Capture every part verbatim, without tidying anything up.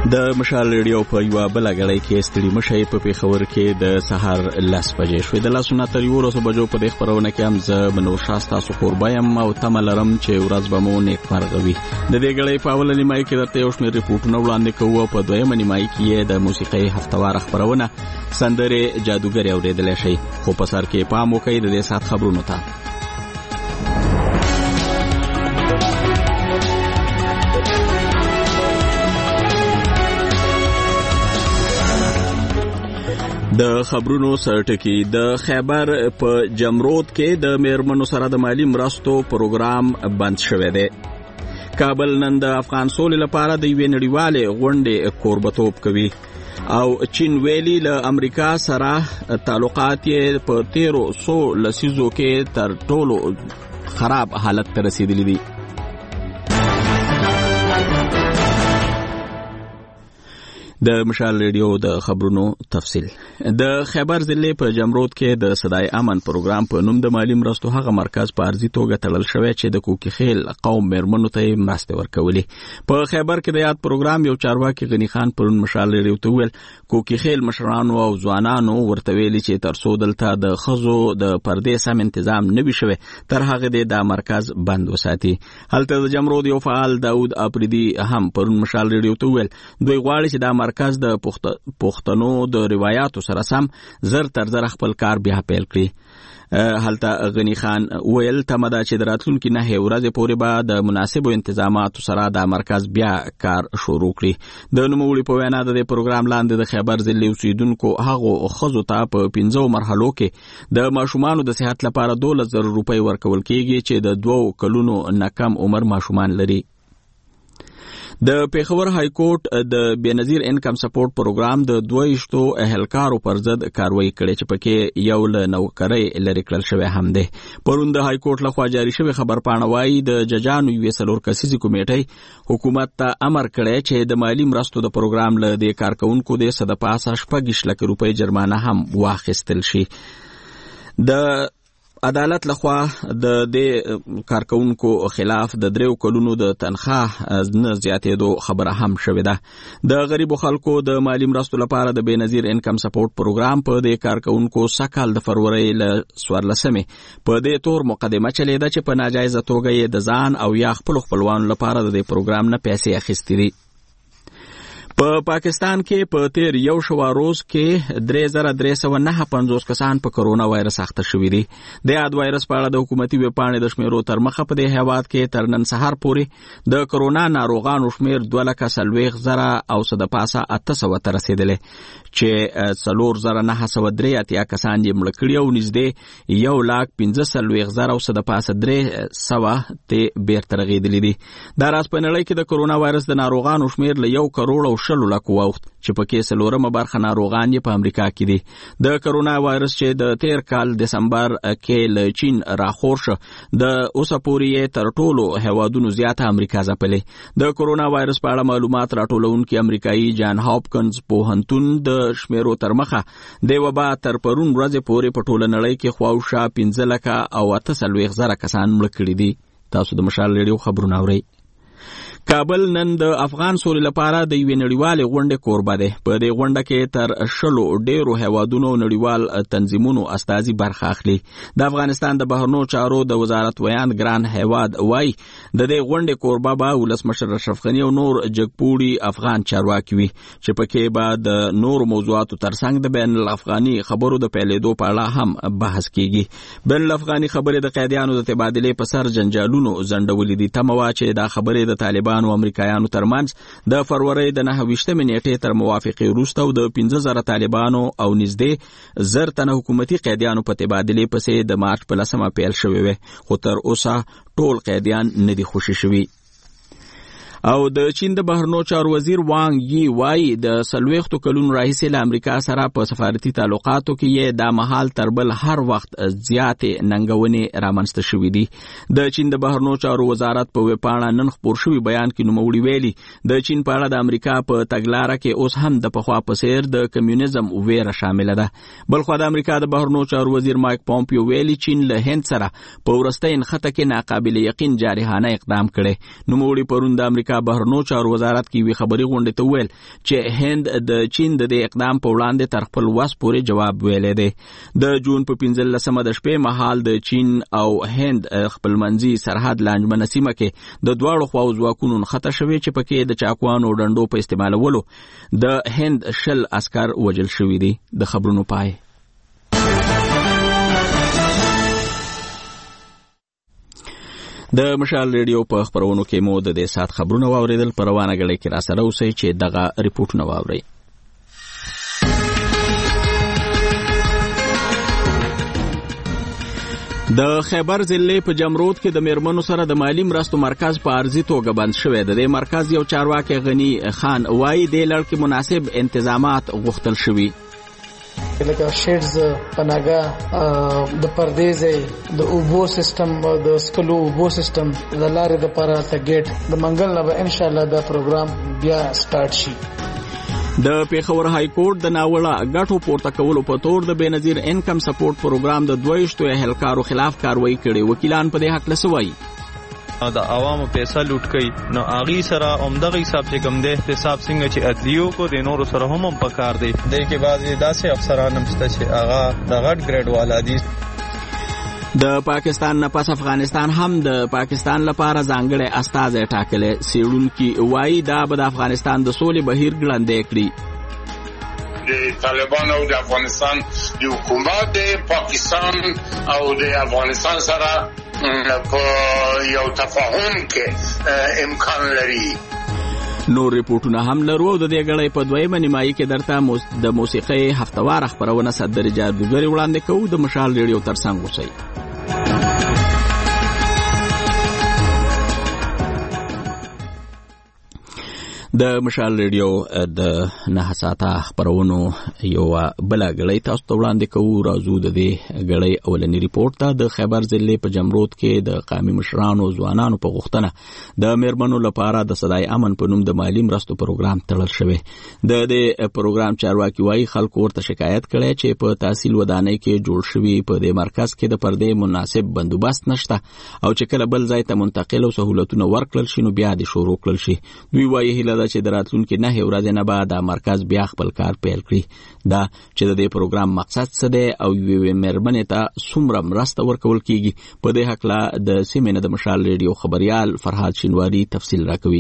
د مشال ریډیو په یو بل غړی کې ستړي مشي په پیښور کې د سحر لاس بجې شوې د لاسونه تر یو ورځې بجو په خبرونه کې هم ز منور شاستا سو قربایم او تملرم چې ورځ به مو نیک مرغوي د دې غړی په اول نیمای کې درته یو شمېر ریپورتونه وړاندې کوو په دویم نیمای کې د موسیقي هفتوار خبرونه سندره جادوګر اوریدل شي خو په سر کې پام وکړئ د دې سات خبرونو ته د خبرونو سرټکی د خیبر په جمرود کې د میرمنو سره د مالی مرستو پروګرام بند شوی دی. کابل نن د افغان سولې لپاره د یوې نړیوالې غونډې کوربتوب کوي او چین ویلي له امریکا سره تعلقات یې په تیرو سو لسیزو کې تر ټولو خراب حالت ته رسیدلی دي. د مشال ریډیو د خبرونو تفصیل د خیبر ضلع په جمرود کې د صدای امن پروګرام په نوم د مالی مرستو هغه مرکز په ارزي توګه تړل شوی چې د کوکی خیل قوم میرمنو ته مرستې ورکولې. په خیبر کې د یاد پروګرام یو چارواکي غنی خان پرون مشال ریډیو ته ویل کوکی خیل مشرانو او ځوانانو ورته ویلي چې تر څو دلته د خزو د پردې سم تنظیم نه وي شوی تر هغه د مرکز بند وساتي. هلته د جمرود یو فعال داود اپریدي هم پرون مشال ریډیو ته ویل دوی غواړي چې د مرکز د پښتنو د روایتو سره سم زر تر زر خپل کار بیا پیل کړي. هلته غنی خان ویل تمدا چې دراتلونکو نه ورځې پورې به د مناسبو انتظاماتو سره د مرکز بیا کار شروع کړي. د نوموړي په وینا د پروګرام لاندې د خیبر ضلع اوسیدونکو هغه خزو ته په پنځو مرحلو کې د ماشومانو د صحت لپاره دولس زره روپۍ ورکول کیږي چې د دوو کلونو نه کم عمر ماشومان لري. د پیښور های کورټ د بېنظیر انکم سپورټ پروګرام د دویشتو اهلکارو پر ضد کاروایی کړې چې پکې یو له نوکرۍ لري کړل شوی هم دی. پرون د های کورټ لخوا جاری شوی خبر پاڼه وایي د ججانو یوې څلور کسیزې کمیټۍ حکومت ته امر کړی چې د مالی مرستو د پروګرام له دې کارکونکو د څه د پاسه شپږ لک روپۍ جرمانه هم واخیستل شي. د عدالت لخوا د دې کارکونکو خلاف د دریو کلونو د تنخواه نه زیاتېدو خبره هم شوې ده. د غریبو خلکو د مالی مرستو لپاره د بېنظیر انکم سپورټ پروګرام په دې کارکونکو سکهال د فروری له څوارلسمې په دې تور مقدمه چلیده چې په ناجایزه توګه یې د ځان او یا خپل خپلوانو لپاره د دې پروګرام نه پیسې اخیستې دي. په پاکستان کې په تیر یو شوا روز کې درې زره درې سوه نهه پنځوس کسان په کرونا وایرس اخته شوي دي. د یاد وایرس په اړه د حکومتي ویبپاڼې د شمیرو تر مخه په دې هیواد کې تر نن سهار پورې د کرونا ناروغانو شمیر دوه لکه څلوېښت زره او څه د پاسه اته سوه ته رسېدلی چې څلور زره نهه سوه درې اتیا کسان یې مړه کړي او نږدې یو لاک پنځه څلوېښت زره او څه د پاسه درې سوه ترې بیرته رغېدلي دي. دا راز په نړۍ کې د کرونا وایرس د ناروغانو شمیر له یو کروړ او شلو لکو وخت چې پکې څلورمه برخه ناروغان یې په امریکا کې دي. د کرونا وایرس چې د تیر کال دسمبر کې له چین راخور شو د اوسه پورې تر ټولو هیوادونو زیاته امریکا ځپلې. د کرونا وایرس په اړه معلومات راټولونکي امریکایي جان هاپکنز پوهنتون د شمیرو تر مخه د وبا تر پرون ورځې پورې په ټوله نړۍ کې خواوشا پنځه لکه او اته څلوېښت زره کسان مړه کړي دي. تاسو د مشال ریډیو خبرونه اورئ. کابل نن د افغان سولې لپاره د یوې نړیوالې غونډې کوربه دی. په دې غونډه کې تر شلو ډیرو هیوادونو نړیوال تنظیمونو استازي برخه اخلي. د افغانستان د بهرنیو چارو د وزارت ویاند ګران هیواد وایي د دې غونډې کوربه به ولسمشر اشرف غني او نور جګپوړي افغان چارواکي وي چې پکې به د نورو موضوعاتو ترڅنګ د بین الافغاني خبرو د پیلېدو په اړه هم بحث کیږي. بین الافغاني خبرې د قیدیانو د تبادلې په سر جنجالونو ځنډولې دي. تمه وه چې دا خبرې د طالبانو او امریکایانو ترمنځ د فروری د نهه ویشتمې نیټې تر موافقې وروسته او د پنځه زره طالبانو او نږدې زر تنه حکومتي قیدیانو په تبادلې پسې د مارچ په لسمه پیل شوې وې خو تر اوسه ټول قیدیان نه دي خوشي شوي. او د چین د بهرنیو چارو وزیر وانګ یي وایي د څلوېښتو کلونو راهیسې له امریکا سره په سفارتي تعلقاتو کې یې دا مهال تر بل هر وخت زیاتې ننګونې رامنځته شوي دي. د چین د بهرنیو چارو وزارت په ویبپاڼه نن خپور شوي بیان کې نوموړي ویلي د چین په اړه د امریکا په تګلاره کې اوس هم د پخوا په څېر د کمیونیزم ویره شامله ده. بلخوا د امریکا د بهرنیو چارو وزیر مایک پومپیو ویلي چین له هند سره په وروستۍ نښته کې ناقابل یقین جارحانه اقدام کړی. نوموړي پرون د امریکا امریکا بهرنیو چارو وزارت کې وی خبري غونډه ته ویل چې هند د چین د اقدام په وړاندې تر خپل وس پورې جواب ویلې دی. د جون په پنځلسمه د شپې مهال د چین او هند خپلمنځي سرحد لانجمنه سیمه کې د دواړو خواو ځواکونو نښته شوې چې پکې د چاقوانو ډنډو په استعمالولو د هند شل عسكر وژل شوي دي. د خبرونو پای. د مشال ریډیو په خبرونو کې مو د دې سات خبرونه واوریدل. په روانه غړي کې را سره اوسئ چې دغه ریپورتونه واورئ. د خیبر ضلع په جمرود کې د میرمنو سره د مالی مرستو مرکز په عارضي توګه بند شوی دی. د مرکز یو چارواکي غنی خان وایي د لړ کې مناسب انتظامات غوښتل شوي. لکه شیډز پناګه د پردیزې د اوبو سیستم د سکلو اوبو سیستم د لارې د پاره ته ګیټ د منګل نه به ان شاء الله دا پروګرام بیا سٹارټ شي. د پیښور های کورټ د ناوړه ګټو پورته کولو په تور د بېنظیر انکم سپورټ پروګرام د دویشتو اهلکارو خلاف کاروایی کړې. وکیلان په دې حق لسوي د عوامو پیسې لوټ کړي نو اغي سره عمدغه حساب چې کوم دی حساب څنګه چې ادلیو کو د نورو سره هم پکار دی. د کې بعضی داسې افسران هم چې هغه د غټ ګریډ والا دي. د پاکستان نه پس افغانستان هم د پاکستان لپاره ځانګړی استازی ټاکلی. څېړونکي وایي دا به د افغانستان د سولې بهیر ګړندی کړي. د طالبان او د افغانستان د حکومت پاکستان او د افغانستان سره په یو تفاهم کې امکان لري. نور ریپورتونه هم لرو. د دې غړې په دویمه نیمایي کې درته د موسیقۍ هفتوار خبرونه صدر جادوګری وړاندې کوو. د مشال ریډیو ترڅنګ اوسئ. د مشال ریډیو د نه ساعته خبرونو یو بل غړی تاسو ته وړاندې کوو. راځو د دې غړی اولنی ریپورت ته. د خیبر ضلع په جمرود کې د قومي مشرانو ځوانانو په غوښتنه د میرمنو لپاره د صدای امن په نوم د مالی مرستو پروګرام تړل شوی. د دې پروګرام چارواکي وایي خلکو ورته شکایت کړي چې په تحصیل ودانۍ کې جوړ شوی په دې مرکز کې د پردې مناسب بندوبست نشته او چې کله بل ځای ته منتقل او سہولتونه ورکړل شي نو بیا د شروع کړل شي. دوی وایي هیله چې د راتلونکي نه ورځې نه بعد دا مرکز بیا خپل کار پیل کړي. دا چې د دې پروګرام مقصد څه دی او یوې میرمنې ته څومره مرسته ورکول کیږي په دې هکله د سیمې نه د مشال ریډیو خبریال فرهاد شینواری تفصیل راکوي.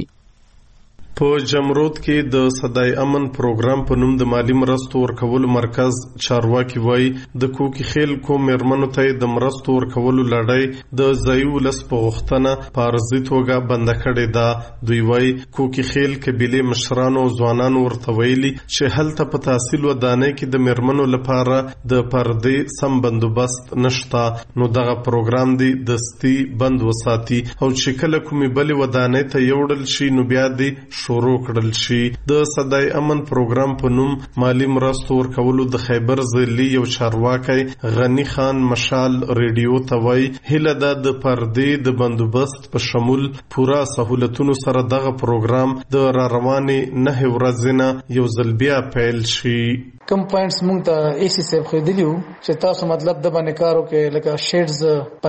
په جمرود کې د صدای امن پروګرام په نوم د مالی مرستو ورکولو مرکز چارواکي وایي د کوکي خیل کو میرمنو ته د مرستو ورکولو لړۍ د ځایي ولس په غوښتنه په عارضي توګه بنده کړې ده. دوی وایي کوکي خیل قبیلې مشرانو او ځوانانو ورته ویلي چې هلته په تحصیل ودانۍ کې د میرمنو لپاره د پردې سم بندوبست نشته نو دغه پروګرام دی دستي بند وساتي او چې کله کومې بلې ودانۍ ته یوړل شي نو بیا دی شروع کړل شي. د صدای امن پروګرام په نوم مالی مرستو ورکولو د خیبر ضلع یو چارواکي غنی خان مشال ریډیو ته وایي هیله ده د پردې د بندوبست په شمول پورا سہولتونو سره دغه پروګرام د را روانې نه ورځې نه یو ځل بیا پیل شي. کم پوینټس مونږ ته ای سی صاحب خېدلیو چې تاسو مطلب د باندې کارو کې لکه شیډز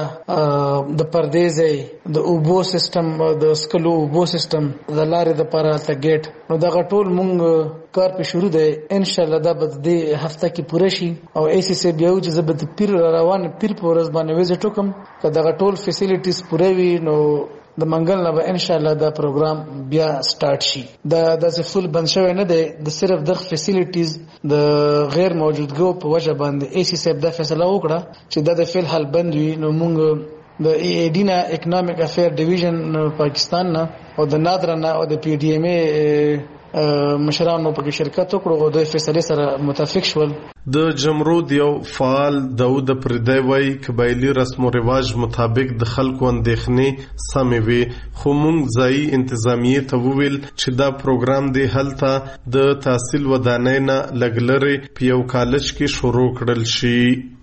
پناګه د پردیزې د اوبو سیستم د سکلو اوبو سیستم د لارې د پاره ته ګیټ نو دا ټول مونږ کار په شروع دی. ان شاء الله دا به د هفته کې پوره شي او ای سی صاحب یو چې زبد پیر روان پیر په ورځ باندې ویزټ وکم کدا ټول فیسیلیټیز پوره وي نو د منګل نه به ان شاء الله دا پروګرام بیا سٹارټ شي. دا د فل بند شوی نه دی د صرف د فیسیلیټیز د غیر موجودګو په وجه باندې ای سی صاحب دا فیصله وکړه چې دا د فل حل بند وي. نو موږ د ای ای ډی نه اکونومیک افیر ډیویژن پاکستان نه او د نادر نه او د پی ډی ایم ای مشرانو په شرکت وکړو او د فیصله سره متفق شول. د جمرود یو فعال داود پردی وای قبایلی رسم و رواج مطابق د خلکو اندېښنې سمې وي خو موږ ځایي انتظامیه ته وویل چې دا پروګرام دی هلته د تحصیل ودانۍ نه لږ لرې په یو کالج کې شروع کړل شي.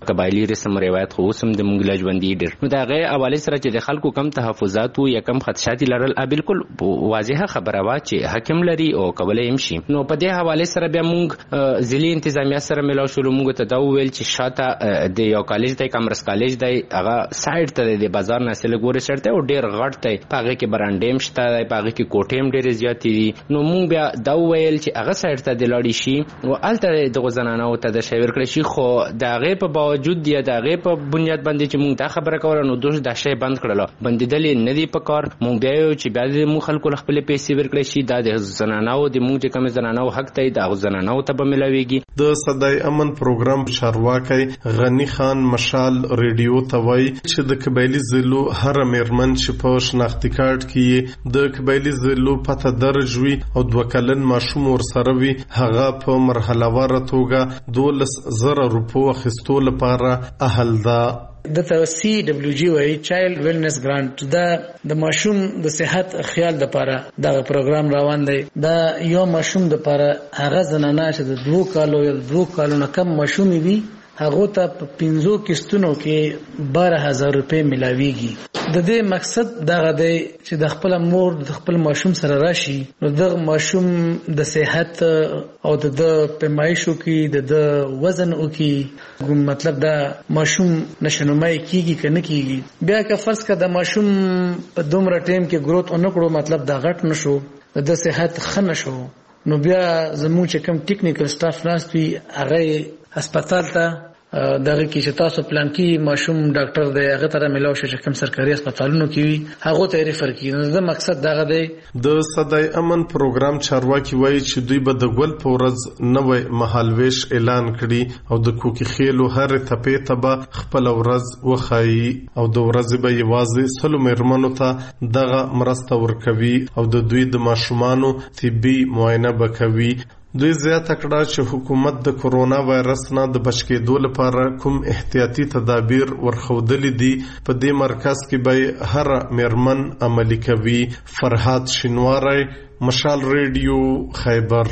قبایلی رسم روایت خو سم د مونږ لاجوندي ډیر نو دا غي حواله سره چې د خلکو کم تحفظات او یا کم خدشات لرل بالکل واضحه خبره وا چې حکم لري او قبلې امشي نو په دې حواله سره بیا مونږ ځلي انتظامیه سره ملاو شو مونږ ته دا ویل چې شاته د یو کالج دی کمرس کالج دی هغه سایډ ته د بازار نه سره ګوري شرته او ډیر غټ دی پاغه کې برانډیم شته دی پاغه کې کوټیم ډیر زیات دي نو مونږ بیا دا ویل چې هغه سایډ ته د لاړی شي او الته د غزنانه او ته د شاور کړی شي خو دا غي په باوجود دی دا غي په بنیاد باندې چې مونږ دا خبره کوله نو دوی دا شی بند کړل بندیدل نه دی په کار مونږ بیا چې بیا د مونږ خلکو خپل پیسې ورکړي شي دا د زنانه او د مونږ کوم زنانه حق دی دا زنانه ته به ملاويږي د صدای امن پروګرام چارواکي غنی خان مشال ریډیو توای چې د قبایلی ضلعو هر میرمن چې په شناختی کارت کې د قبایلی ضلعو پته درج وي او دوه کلن ماشوم ور سره وي هغه په مرحله واره توګه دولس زره روپو اخیستو لپاره اهل ده د سی ډبلیو جی وای چایلډ ویلنس ګرانټ دا د ماشوم د صحت خیال لپاره دا پروګرام روان دی دا یو ماشوم لپاره هغه زنانه چې د دوه کالو یا دوه کالو نه کم ماشوم وي هغه ته په پنځو کیستونو کې بارہ هزار روپے ملاويږي د دې مقصد دا غدي چې د خپل مور د خپل ماشوم سره راشي نو د ماشوم د صحت او د پیمایشو کې د وزن او کې مطلب دا ماشوم نشنمای کیږي کنه کیږي بیا که فرض کړه د ماشوم په دومره ټیم کې گروث اونکړو مطلب دا غټ نشو د صحت خنه شو نو بیا زموږ چې کوم ټیکنیکل سټاف ناستوي هغه هسپتال ته دغه کې چې تاسو پلان کې ماشوم ډاکټر دی هغه تر ملاو شي چې کوم سرکاري هسپتالونو کې وي هغه ته ریفر کیږي نو د مقصد دغه دی د صدای امن پروګرام چارواکي وایي چې دوی به د ګل په ورځ نوې مهالويش اعلان کړي او د کوکي خېلو هر تپې ته به خپل ورځ وخایي او د ورځې به یوازې سلو میرمنو ته دغه مرسته ورکوي او د دوی د ماشومانو طبي معاینه وکوي دوی زیاته کړه چې حکومت د کورونا وایرس نه د بچ کېدو لپاره کوم احتیاطي تدابیر ورخودلي دي په دې مرکز کې به هر میرمن عملي کوي فرحات شینواری مشال ریډیو خیبر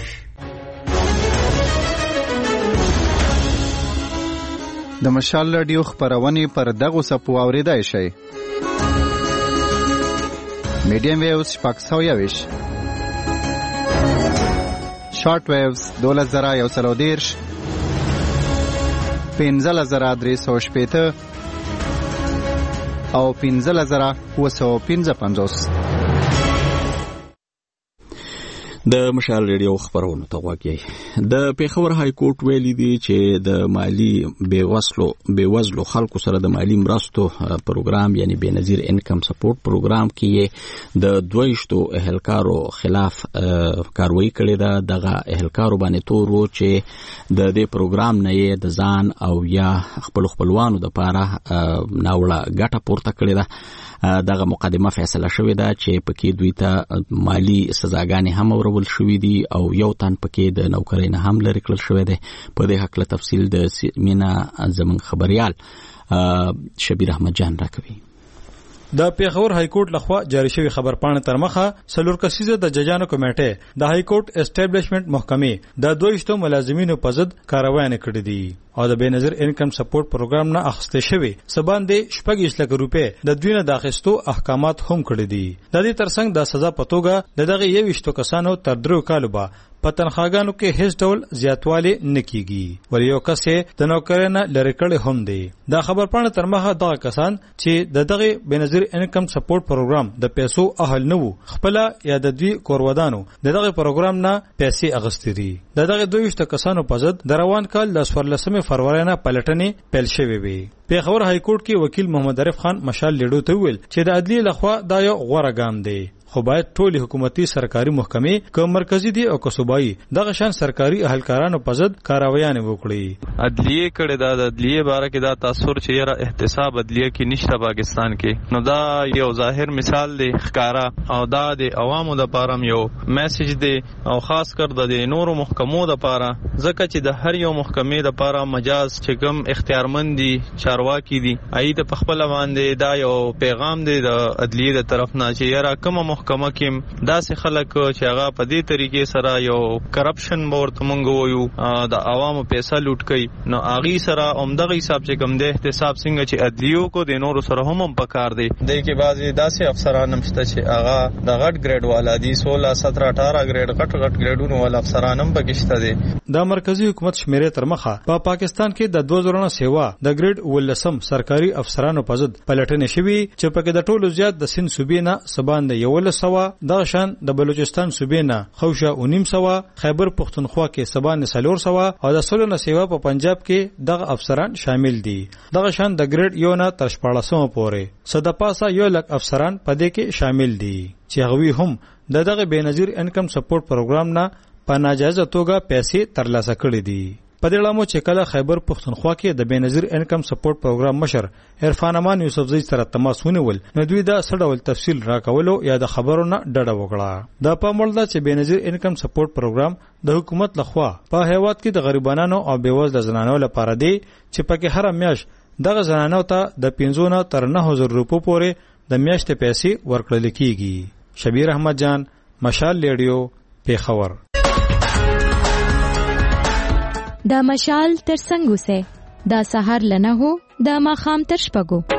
د مشال ریډیو خبرونه پر دغه سپو اوریدای شي میډیم ویوز پاکستان یوش شارٹ ویوز دولس زرا یو سلو دیرش پینزل زرا دری سو شپیته او پینزل زرا و سو پینزه پنځوس د مشال ریډیو خبرونه ته وګورئ د پیښور های کورټ ویلي دی چې د مالی بیوسلو بیوزلو خلکو سره د مالی مرستو پروګرام یعنی بنظیر انکم سپورټ پروګرام کې د دویشتو اهلکارو خلاف کاروایی کړې ده دغه اهلکارو باندې تور و چې د دې پروګرام نه د ځان او یا خپل خپلوانو د پاره ناوړه ګټه پورته کړې ده دغه مقدمه فیصله شوې ده چې پکې دوی ته مالی سزاګانې هم ورول شوې دي او یو تن پکې د نوکرۍ نه هم لرې کړل شوی دی په دې حق له تفصیل د مینا زمون خبريال شبیر احمد جان راکوي د پیښور های کورټ لخوا جاری شوی خبر پاڼه تر مخه سلور کسیزه د ججانو کمیټه د های کورټ اسټابلیشمنت محکمې د دویشتو ملازمینو په ضد کاروایی کړې دي او د بنظیر انکم سپورټ پروګرام نه اخیسته شوی سبان د شپږ لک روپې د دوی نه د اخیستو احکامات هم کړی دي د دې ترڅنګ د سزا پتوګه د دغه یوشتو کسانو تر درو کالو با په تنخواګانو کې هیڅ ډول زیاتوالی نه کیږي ور یو کس د نوکرانه لری کړي هم دي دا خبر پاڼه تر مخه دغه کسان چې د دغه بنظیر انکم سپورټ پروګرام د پیسو اهل نه وو خپل یا د دوی کورودانو دغه پروګرام نه پیسې اغستې دي دغه دویشتو کسانو په ضد د روان کال د سورلسمه فروری نه پلټنې پیل شوې وي پیښور های کورټ کې وکیل محمد عارف خان مشال لیډو ته ویل چې د عدلیه لخوا دا یو غوړه ګام دی خو باید ټول حکومتي سرکاري محکمې کوم مرکزی دي او صوبایي دغه شان سرکاري اهلکارانو په ضد کاروایان وکړي عدلیه کړه دا د عدلیه باره کې دا تاثر چې یره احتساب عدلیه کې نشته پاکستان کې نو دا یو ظاهر مثال دی ښکارا او دا د عوامو د پاره یو میسج دی او خاص کر د نورو محکمو د پاره ځکه چې د هر یو محکمې د پاره مجاز چې کوم اختیارمند دي چارواکي دي ایت په خپل باندې دا یو پیغام دی د عدلیه د طرف نه چې یره کوم محکمه کې داسې خلک چې هغه په دې طریقې سره یو کرپشن ورته مونږ وایو د عوامو پیسې لوټ کوي نو هغه سره عمدغه حساب چې کوم د احتساب څنګه چې ادلیو کو د نورو سره هم پکار دی د کې بعضي داسې افسران هم شته چې هغه د غټ ګریډ والا دي سولہ سترہ اٹھارہ ګریډ غټ غټ ګریډونو والا افسران هم پکشته دي. د مرکزی حکومت شمیرې تر مخه په پا پاکستان کې د دوه زره سیوا د ګریډ ولسم سرکاري افسرانو په ضد پلټنې شوي چې پکې د ټولو زیات د سند صوبې نه سبان د یو لسوا د شان د بلوچستان صوبې نه خوشه اونیم سوا خیبر پختونخوا کې سبان سلور سوا او د سولو سیوا په پنجاب کې دغه افسران شامل دي. دغه شان د ګریډ یو نه تر شپاړسمه پورې صدپاسا یو لک افسران په دې کې شامل دي چې هغوی هم د دغه بېنظیر انکم سپورټ پروګرام نه په ناجایزه توګه پیسې ترلاسه کړې دي. په دې لامو چې کله خیبر پختونخوا کې د بېنظیر انکم سپورټ پروګرام مشر عرفان امان یوسفزئی سره تماس ونیول نو دوی دا څه ډول تفصیل راکولو یا د خبرو نه ډډه وکړه. دا په مړ ده چې بېنظیر انکم سپورټ پروګرام د حکومت لخوا په هیواد کې د غریبانو او بېوزله زنانو لپاره دی چې پکې هر میاشت دغه زنانو ته د پنځه نه تر نه زره روپو پورې د میاشتې پیسې ورکړل کیږي. شبیر احمد جان، مشال ریډیو، پیښور. دا مشال تر څنګه وسه دا سحر لنه هو دا ماخام تر شپګو.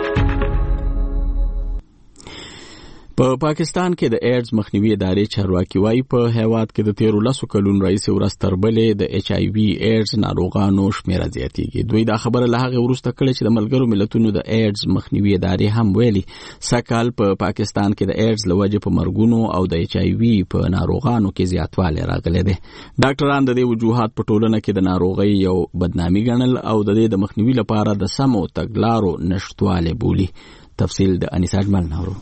په پاکستان کې د ایډز مخنیوي ادارې چارواکي وايي په هیواد کې د تیرو لسو کلونو راهیسې ورځ تر بلې د ایچ آی وي ایډز ناروغانو شمیره زیاتېږي. دوی دا خبره له هغې وروسته کړې چې د ملګرو ملتونو د ایډز مخنیوي ادارې هم ویلي سږکال په پاکستان کې د ایډز له وجې په مرګونو او د ایچ آی وي په ناروغانو کې زیاتوالی راغلی دی. ډاکټران د دې وجوهات په ټولنه کې د ناروغۍ یو بدنامي ګڼل او د دې د مخنیوي لپاره د سمو تګلارو نشتوالی بولي. تفصیل د انیسا اجمل نورو.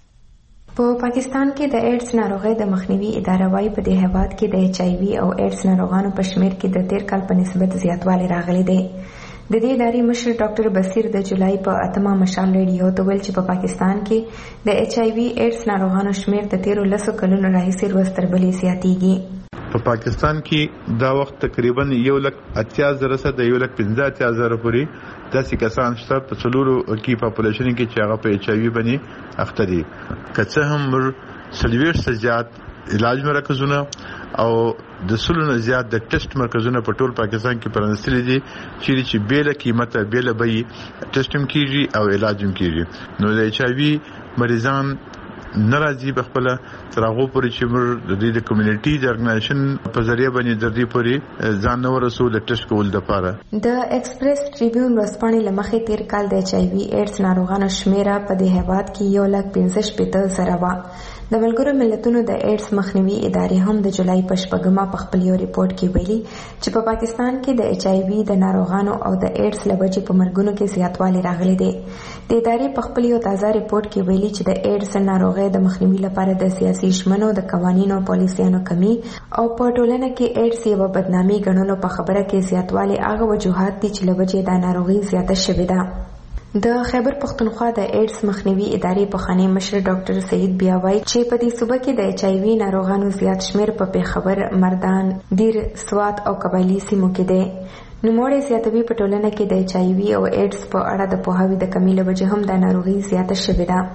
په پاکستان کې د ایډز ناروغۍ د مخنیوي اداره وايي په دې هیواد کې د ایچ آی وي او ایډز ناروغانو په شمیر کې د تیر کال په نسبت زیاتوالی راغلی دی. د دې ادارې مشر ډاکټر بصیر د جولای په اتمه مشال ریډیو ته ویل چې په پاکستان کې د ایچ آی وي ایډز ناروغانو شمیر د تیرو لسو کلونو راهیسې ورځ تر بلې زیاتېږي. په پاکستان کې دا وخت تقریبا یو لک اتیا زره سره د یو لک پنځه اتیا زره پورې داسې کسان شته په څلورو کې پاپولیشن کې چې هغه په ایچ آی وي باندې اخته دي. که څه هم څلوېښت څخه زیات علاج مرکزونه او د سلو نه زیات د ټیسټ مرکزونه په ټول پاکستان کې پرانستلي دي چې بیله قیمته بیله بیې ټیسټ هم کیږي او علاج هم کیږي. نو د ایچ آی وي مریضان ناراضي بخپله تر هغه پورې چې موږ د دې د کمیونټي د ارګنایزیشن په ذریعہ باندې د دې پورې ځان نو رسول ټیسټ کول د پاره. د ایکسپریس ټریبیون ورځپاڼې لمخې تیر کال د ایچ آی وي ایډز ناروغانو شمیره په دې هیواد کې یو لک پنځه شپېته زره وه. د ملګرو ملتونو د ایډز مخنیوي ادارې هم د جولای په شپږمه په خپل یو ریپورت کې ویلي چې په پاکستان کې د ایچ آی وي د ناروغانو او د ایډز له وجې په مرګونو کې زیاتوالی راغلی دی. د ادارې په خپل یو تازه ریپورت کې ویلي چې د ایډز ناروغۍ د مخنیوي لپاره د سیاسي ژمنو د قوانینو او پالیسیانو کمی او په ټولنه کې ایډز یوه بدنامي ګڼلو په خبره کې زیاتوالی هغه وجوهات دي چې له وجې دا ناروغي زیاته شوې ده. د خیبر پختونخوا د ایډز مخنیوي ادارې پخوانی مشر ډاکټر سعید بیا وایي چې په دې صوبه کې د ایچ آی وي ناروغانو زیات شمیر په پیښور، مردان، دیر، سوات او قبایلي سیمو کې دی. نوموړی زیاتوي په ټولنه کې د ایچ آی وي او ایډز په اړه د پوهاوي د کمی له وجې هم دا ناروغي زیاته شوې ده.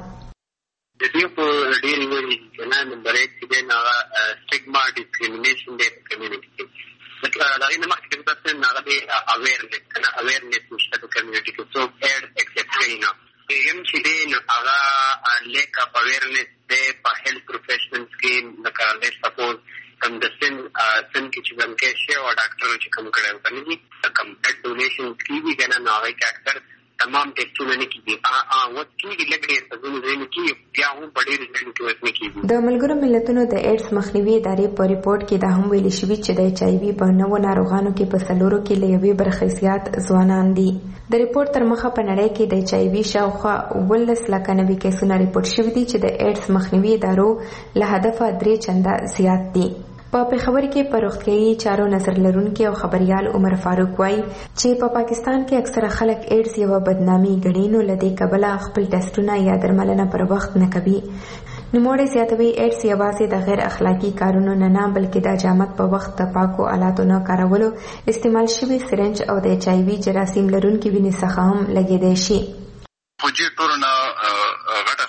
د دې په ډېر لوی نه نمبر یک کې نه سټیګما ډیسکریمینیشن دی په کمیونټي کې. لکه نه مخکې د تاسو نه غوډي اویرنس کنه اویرنس نشته په کمیونټي کې څو ایډ ایکسپټ کړي نه یم چې دی نو هغه لیک اپ اویرنس دی په هیلث پروفیشنلز کې لکه لیټ سپوز کم د سن سن کې چې کوم کې شی او ډاکټر چې کوم کړه باندې کم بلډ ډونیشن کیږي کنه نو هغه کې اکثر تمام ټیسټونه نه کیږي ا ا وڅ کیږي لګړې په ځینو ځینو کې بیا هم په ډېر ځینو کې وڅ نه کیږي. د ملګرو ملتونو د ایډز مخنیوي ادارې په ریپورت کې دا هم ویل شوی چې د ایچ آی وي په نوو ناروغانو کې په څلورو کې له یوې برخې زیات ځوانان دي. د ریپورت تر مخه په نړۍ کې د ایچ آی وي شاوخوا اوولس لکه نوي کیسونه ریپورت شوي دي چې د ایډز مخنیوي ادارو له هدفه درې چنده زیات دي. په پیښور کې په روغتیايي چارو نظر لرونکي او خبريال عمر فاروق وایي چې په پاکستان کې اکثره خلک ایډز یوه بدنامي ګڼي نو له دې کبله خپل ټسټونه یا درملنه پر وخت نه کوي. نوموړی زیاتوي ایډز یوازې د غیر اخلاقي کارونو نه نه بلکې د حجامت په وخت د پاکو آلاتو نه کارولو، استعمال شوي سرنج او د ایچ آی وي جراثیم لرونکي وینې څخه هم لګېدی شي. فوجي ټولنه غټه خبره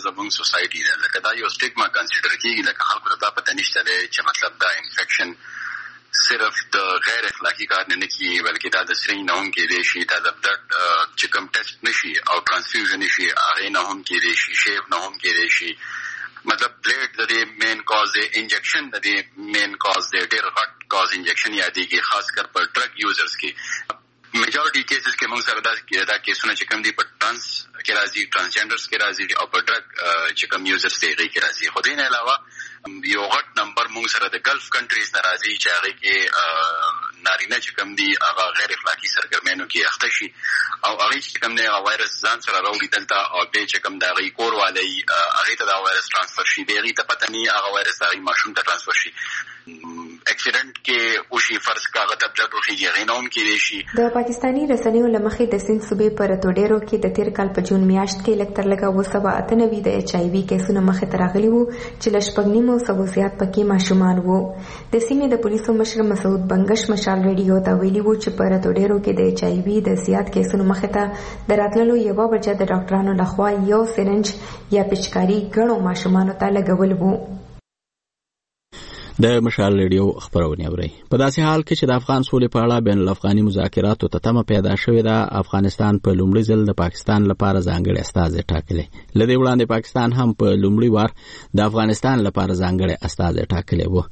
زموږ سوسایټي ده، لکه دا یو سټیګما کنسیډر کیږي، لکه خلکو ته دا پته نشته دی چې مطلب دا انفیکشن صرف د غیر اخلاقی کار نه نه کیږي، بلکې دا د سرنج نه هم کېدی شي، دا د بلډ چې کوم ټیسټ نشي او ټرانسفیوژن نشي هغې نه هم کېدی شي، شیف نه هم کېدی شي. مطلب بلیډ د دې مین کاز دی، انجیکشن د دې مین کاز دی، ډېر غټ کاز انجیکشن یادېږي، خاص کر په ډرګ یوزرز کې. میجورټي کیسز کې موږ سره دا دا کیسونه چې کوم دي په ټرانس کې راځي، ټرانسجنډرز کې راځي او په ډرګ چې کوم یوزرز دی هغې کې راځي. خو دې نه علاوه یو غټ نمبر موږ سره د ګلف کنټریز نه راځي چې هغې کې نارینه چې کوم دي هغه غیر اخلاقي سرګرمیانو کې اخته شي او هغې چې کوم دی هغه وایرس ځان سره راوړي دلته او بیا چې کوم د هغې کور والی هغې ته دا وایرس ټرانسفر شي، د هغې ته پته نه وي هغه وایرس د هغې ماشوم ته ټرانسفر شي. اکسیډنټ کې وشي، فرض کا هغه ته بلډ وخېږي، هغې نه هم کېدی شي. د پاکستاني رسنیو له مخې د سیند صوبې په رتوډېرو کې د تېر کال په جون میاشت کې لږ تر لږه اوه سوه اته نوي د ایچ آی وي کیسونه مخې ته راغلي وو چې له شپږ نیمو سوو زیات پکې ماشومان وو. د سیمې د پولیسو مشر مسعود بنګش مشال ریډیو ته ویلي وو چې په رتوډېرو کې د ایچ آی وي د زیات کیسونو مخې ته د راتللو یوه وجه د ډاکټرانو لخوا یو سرنج یا پچکاري ګڼو ماشومانو ته لګول وو. د مشال ریډیو خبرونه اوري. په داسې حال کې چې د افغان سولې په اړه بین الافغاني مذاکراتو ته تمه پیدا شوې ده، افغانستان په لومړي ځل د پاکستان لپاره ځانګړی استازی ټاکلی. له دې وړاندې پاکستان هم په لومړي وار د افغانستان لپاره ځانګړی استازی ټاکلی و.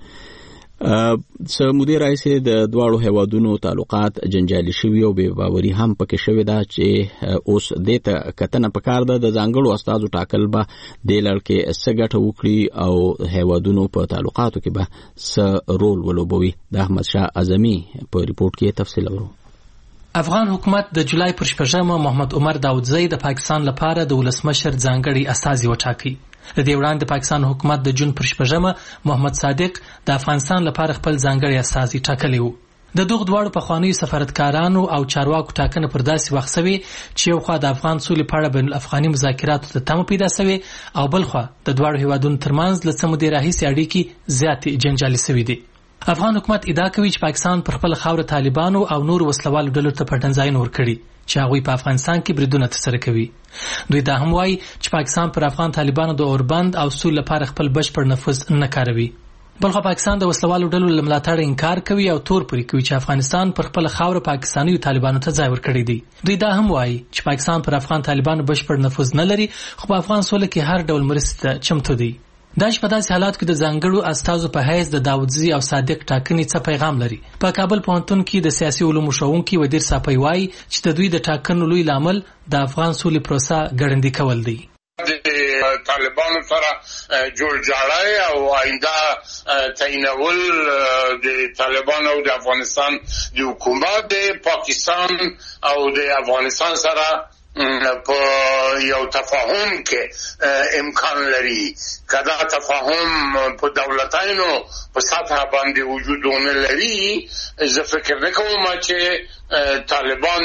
څه مودې راهیسې د دواړو هیوادونو تعلقات جنجالي شوي او بې باوري هم پکې شوې ده چې اوس دې ته کتنه پکار ده د ځانګړو استازو ټاکل به دې لړ کې څه ګټه وکړي او هیوادونو په تعلقاتو کې به څه رول ولوبوي. د احمد شاه اعظمي په ریپورت کې تفصیل اورو. افغان حکومت د جولای پر شپږمه محمد عمر داودزی د پاکستان لپاره د ولسمشر ځانګړي استازي وټاکي. د دې وړاندې پاکستان حکومت د جون پر شپږمه محمد صادق د افغانستان لپاره خپل ځانګړي استازي ټاکلی وو. د دغه دواړو پخوانیو سفارتکارانو او چارواکو ټاکنه پر داسې وخت شوې چې یو خوا د افغان سولې په اړه بین الافغاني مذاکراتو ته تمه پیدا شوې او بل خوا د دواړو هیوادونو ترمنځ له څه مودې راهیسې اړیکې زیاتې جنجالي شوې دي. افغان حکومت ادعا کوي چې پاکستان پر خپل خاوره طالبانو او نور وسلوالو ډلو ته پټنځایونه ورکړي چې هغوی په افغانستان کې بریدونه ترسره کوي. دوی دا هم وایي چې پاکستان پر افغان طالبانو د اوربند او سولې لپاره خپل بشپړ نفوذ نه کاروي. بلخو پاکستان د وسلوالو ډلو له ملاتړ انکار کوي او تور پورې کوي چې افغانستان پر خپل خاوره پاکستاني طالبانو ته ځای ورکړی دی. دوی دا هم وایي چې پاکستان پر افغان طالبانو بشپړ نفوذ نه لري خو په افغان سولې کې هر ډول مرستې ته چمتو دی. دا چې په داسې حالاتو کې د ځانګړو استازو په حیث د داودزي او صادق ټاکنې څه پیغام لري. په کابل پوهنتون کې د سیاسي علومو ښوونکي ودیر صافی وایي چې د دوی د ټاکنو لوی لامل د افغان سولې پروسه ګړندي کول دی. د طالبانو سره جوړجاړی او آینده تعینول د طالبانو او د افغانستان د حکومت د پاکستان او د افغانستان سره په یو تفاهم کې امکان لري. کدا تفاهم په دولتانو په سطح باندې وجود ونه لري، زه فکر نه کوم چې طالبان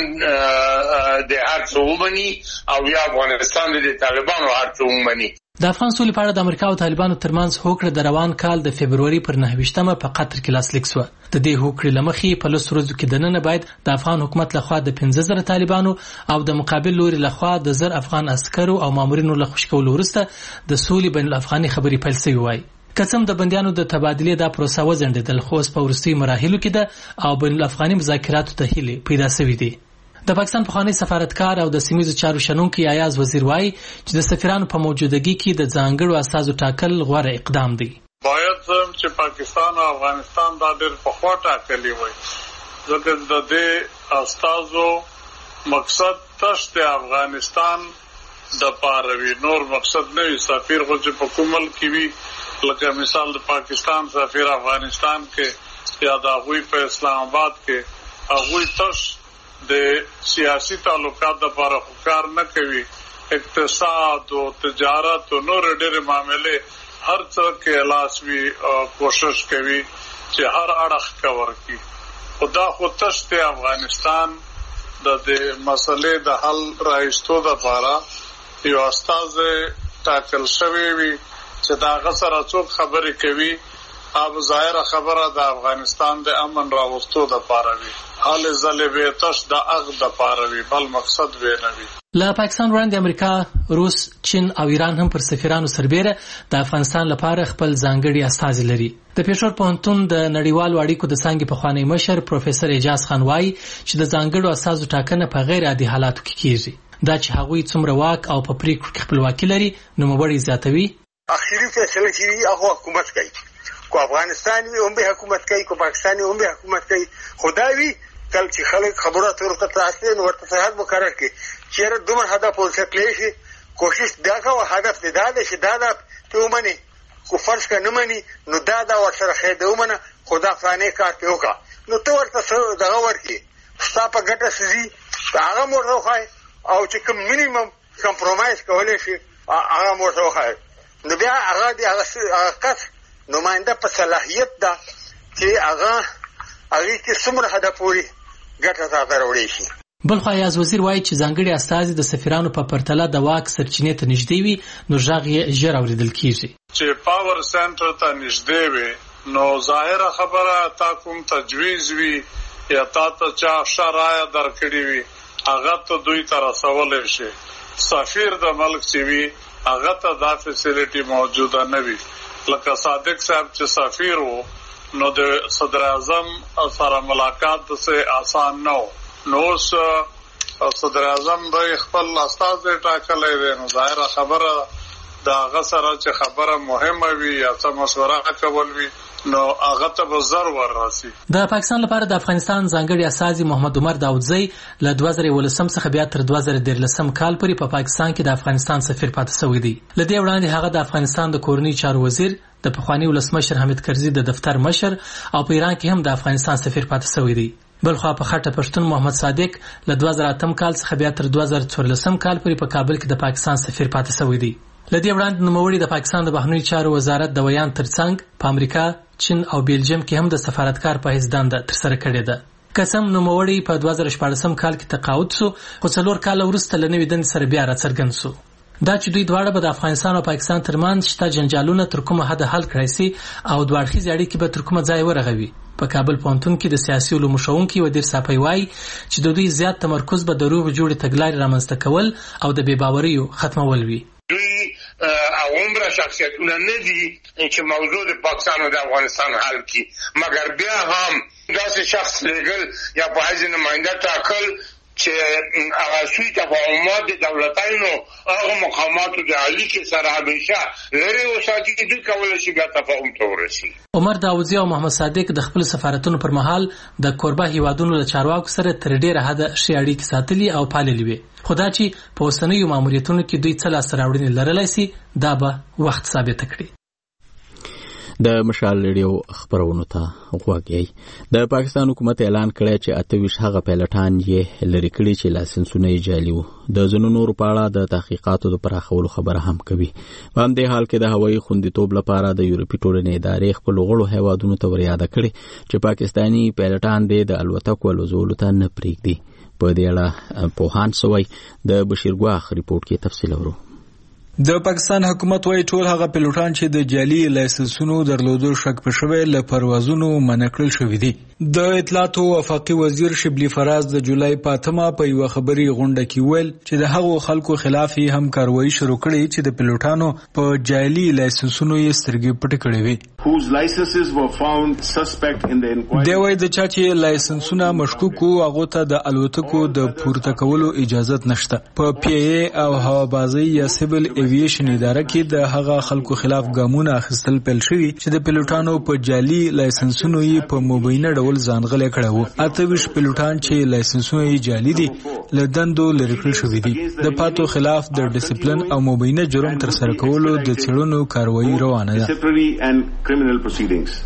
د هر څه ومني او یا افغانستان د طالبانو هر څه ومني. د افغان سولې په اړه د امریکا او طالبانو ترمنځ هوکړه د روان کال د فبروري پر نهه ویشتمه په قطر کې لاسلیک شوه. د دې هوکړې له مخې په لسو ورځو کې دننه باید د افغان حکومت لخوا د پنځه زره طالبانو او د مقابل لوري لخوا د زر افغان عسکرو او مامورینو له خوشي کولو وروسته د سولې بین الافغاني خبرې پیل شوې وای. قسم د بندیانو د تبادلې دا پروسه وځنډېدل خو اوس په وروستیو مراحلو کې ده او بین الافغاني مذاکراتو ته هیلې پیدا شوې دي. د پاکستان پخوانی سفارتکار او د سیمه‌ییزو چارو شنونکی ایاز وزیر وایي چې د سفیرانو په موجودګۍ کې د ځانګړو استازو ټاکل غوره اقدام دی. باید چې پاکستان او افغانستان دا ډېر پخوا ټاکلي وای، ځکه د دې استازو مقصد تشت افغانستان د پاره وی، نور مقصد نه وي. سفیر خو چې په کوم ملک وي، لکه مثال د پاکستان سفیر افغانستان کې یا د هغوی په اسلام آباد کې، هغوی تش د سیاسي تعلقات د لپاره کار نه کوي، اقتصاد او تجارت او نور ډېرې معاملې هر څه کې لاس وي او کوشش کوي چې هر اړخ کور کړي. خدا خو تشت افغانستان د دې مسلې د حل راوستو لپاره یو استازی ټاکل شوی وي چې دا غسر څوک خبرې کوي اب ظاهره خبره د افغانستان د امن راوستو د پاره وي حال زله به تش د اغ د پاره وي بل مقصد به نه وي. له پاکستان وړاندې امریکا، روس، چین او ایران هم پر سفیرانو سربېره د افغانستان لپاره خپل ځانګړي استازي لري. د پېښور پوهنتون د نړیوالو اړیکو د څانګې پخوانی مشر پروفیسور اعجاز خان وایي چې د ځانګړو استازو ټاکنه په غیر عادي حالاتو کې کیږي. دا چې هغوی څومره واک او په پریکړو کې خپلواکي لري نوموړی زیاتوي. اخیری فیصله چې هغه حکومت کوي، کو افغانستان وي هم به حکومت کوي، کو پاکستان هم به حکومت کوي. خدای کله چې خلک خبرات ورته تاسو نو ورته صحت مقرر کړي چې دومره هدف وساتلی شي. کوشش دا کوه هدف دې دا دی چې دا دا ته ومني، کو فرض که نه مني نو دا دا ورسره خیر دی ومنه، خدا فانې کار ته وکړه نو ته ورته دغه ورکړي ستا په ګټه سزي هغه م ورته وښایي او چې کوم مینیمم کمپرومایز کولی شي هغه م ورته وښایي. نو بیا هغه د هغه کس نماینده په صلاحیت ده چې هغه هغې کې څومره حده پورې ګټه ته راوړی شي. بلخوا ایاز وزیر وایي چې ځانګړي استازي د سفیرانو په پرتله د واک سرچینې ته نږدې وي نو غږ یې ژر اورېدل کیږي. چې پاور سنټر ته نږدې وي نو ظاهره خبره تا کوم تجویز وي یا تا ته چا ښه رایه درکړې وي هغه ته دوی ته رسولی شي. سفیر د ملک چې وي هغه ته دا فیسیلیټي موجوده نه وي. لکه صادق صاحب چې سفیر و نو د صدر اعظم سره ملاقات دسه آسان نه و. نو اوس صدر اعظم د خپل استازی ټاکلی دی نو ظاهره خبره د هغه سره چې خبره مهمه وي یا څه مشوره کول وي نو هغه ته به زر ور راسي. د پاکستان لپاره د افغانستان ځانګړي استازي محمد عمر داودزی له دوه زره یولسم څخه بیا تر دوه زره دیارلسم کال پورې په پا پاکستان کې د افغانستان سفیر پاتې شوی دی. له دې وړاندې هغه د افغانستان د کورنۍ چارو وزیر، د پخوانی ولسمشر حامد کرزي د دفتر مشر او په ایران کې هم د افغانستان سفیر پاتې شوی دی. بلخوا په خټه پښتون محمد صادق له دوه زره اتم کال څخه بیا تر دوه زره څوارلسم کال پورې په کابل کې د پاکستان سفیر پاتې شوی دی. له دې وړاندې نوموړي د پاکستان د بهرنیو چارو وزارت د ویان ترڅنګ په امریکا، چین او بیلجیم کې هم د سفارتکار په حیث دنده ترسره کړې ده. قسم نوموړي په دوه زره شپاړسم کال کې تقاعد شو خو څلور کاله وروسته له نوې دندې سره بیا راڅرګند شو. دا چې دوی دواړه به د افغانستان او پاکستان ترمنځ شته جنجالونه تر کومه حده حل کړی سي او دوه اړخیزې اړیکې به تر کومه ځای ورغوي. په کابل پوهنتون کې د سیاسي علومو ښوونکي ودیر صافی وایي چې د دوی زیات تمرکز به د روغې جوړې تګلارې رامنځته کول او د بې باوریو ختمول وي. دوی عمره شخصیتونه نه دي چې موضوع د پاکستان او د افغانستان حل کړي، مګر بیا هم داسې شخص لګل یا په حیث نماینده ټاکل چې هغه سوی تفاهمات د دولتانو هغه مقاماتو د اړیکې سره همیشه لرې وساتي چې دوی کولی شي بیا تفاهم ته ورسي. عمر داودزی او محمد صادق د خپل سفارتونو پر مهال د کوربه هیوادونو له چارواکو سره تر ډیره حده ښې اړیکې ساتلي او پاللې وې. خو دا چې په اوسنیو ماموریتونو کې دوی څه لاسته راوړنې لرلی سي دا به وخت ثابته کړي. د مشال ریډیو خبرونو ته غوږی. د پاکستان حکومت اعلان کړی چې اته ویشت هغه پیلټان یې لرې کړي چې لایسنسونه یې جعلي وو. د ځینو نورو په اړه د تحقیقاتو د پراخولو خبره هم کوي. په همدې حال کې د هوایي خوندیتوب لپاره د یورپي ټولنې ادارې خپلو غړو هیوادونو ته وریاده کړې چې پاکستاني پیلټان دې د الوتکو الوزولو ته نه پرېږدي. په دې اړه پوهان سوی د بشیر ګواخ ریپورت کې تفصیل اورو. د پاکستان حکومت وايي ټول هغه پیلوټان چې د جعلي لایسنسونو درلودو شک په شوی له پروازونو منع کړل شوی دي. د اطلاعات او وفاقي وزیر شبلی فراز د جولای په اتمه په یو خبري غونډه کې ویل چې د هغو خلکو خلاف هم کاروایی شروع کړي چې د پیلوټانو په جعلي لایسنسونو یې سترګې پټې کړې وي. whose licenses were found suspect in the inquiry. دی وای د چا چې لایسنسونه مشکوک وو هغه ته د الوتکو د پورته کولو اجازه نشته. په پی ای او هوابازي یا سیویل ایوییشن اداره کې د هغه خلکو خلاف ګامونه اخیستل پیل شوي چې د پیلوټانو په جعلي لایسنسونو یې په مبینه ډول ځانغلي کړي وو. اته ویشت پیلوټان چې لایسنسونه یې جعلي دي له دندو لرې کړل شوي دي. د پاتو خلاف د ډیسپلین او مبینه جرم تر سره کولو د څېړنو کاروایی روانه ده. criminal proceedings.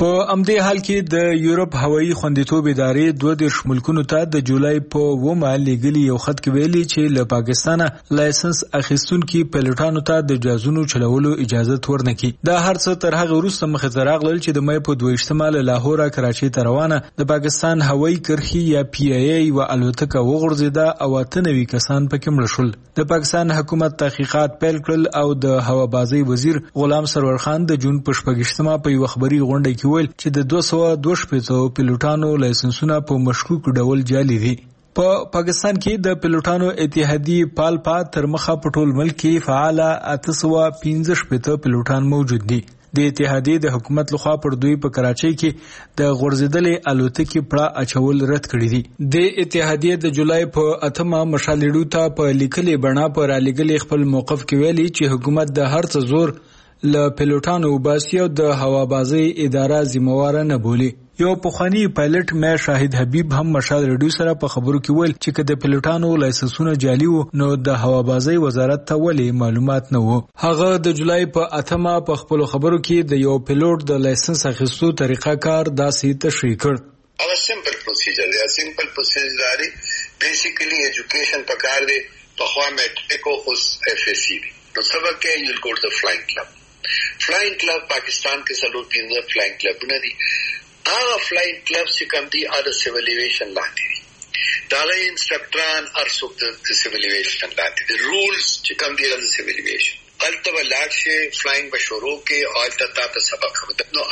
په امدې حال کې د یورپ هوایي خوندیتوب ادارې دوه دیرش ملکونو ته د جولای په اوومه لیږلي یو خط کې ویلي چې له پاکستانه لایسنس اخیستونکي پیلوټانو ته د جهازونو چلولو اجازه ورنکړي. دا هر څه تر هغه وروسته مخې ته راغلل چې د مې په دوه ویشتمه له لاهور کراچۍ ته روانه د پاکستان هوایي کرښې یا پی ای ای یوه الوتکه وغورځېده او اته نوي کسان پکې مړه شول. د پاکستان حکومت تحقیقات پیل کړل او د هوابازۍ وزیر غلام سرور خان د جون په شپږویشتمه په یوه خبري غونډه کې ویل چې د دوه سوه دوه شپېته پیلوټانو لایسنسونه په مشکوک ډول جعلي دي. په پا پاکستان کې د پیلوټانو اتحادیې پالپا تر مخه په ټول ملک کې فعاله اته سوه پنځه شپېته پیلوټان موجود دي. د اتحادیې د حکومت لخوا پر دوی په کراچۍ کې د غورځېدلې الوتکې پړه اچول رد کړي دي. د اتحادیې د جولای په اتمه مشالېډو ته په لیکلې بڼه په رالیږلي خپل موقف کې ویلي چې حکومت د هر څه زور له پیلوټانو وباسي او د هوابازۍ اداره ذمہواره نه بولي. یو پخوانی پایلټ مې شاهد حبیب هم مشال ریډیو سره په خبرو کې ویل چې که د پیلوټانو لایسنسونه جعلي وو نو د هوابازۍ وزارت ته ولې معلومات نه وو. هغه د جولای په اتمه په خپلو خبرو کې د یو پیلوټ د لایسنس اخیستو طریقه کار داسې تشریح کړ. او سمپل پروسیجر دی. سمپل پروسیجر دی. بیسیکلی ایجوکیشن پکار دی. په خوا میټریک او اوس اف ایس سی دی. نو سبق کې یو ګو ټو فلاینګ کلب. فلاینګ کلب پاکستان کې څلور پنځه فلاینګ کلبونه دي. هغه فلاینګ کلب چې کوم دي هغه سیویل ایویشن لاندې دي. دا غي انسټرکټران ارڅوک د سیویل ایویشن لاندې دي. رولز چې کوم دي د سیویل ایویشن الته ولاړ شي فلاینګ بشورو کې الته تاسو سبق هم نو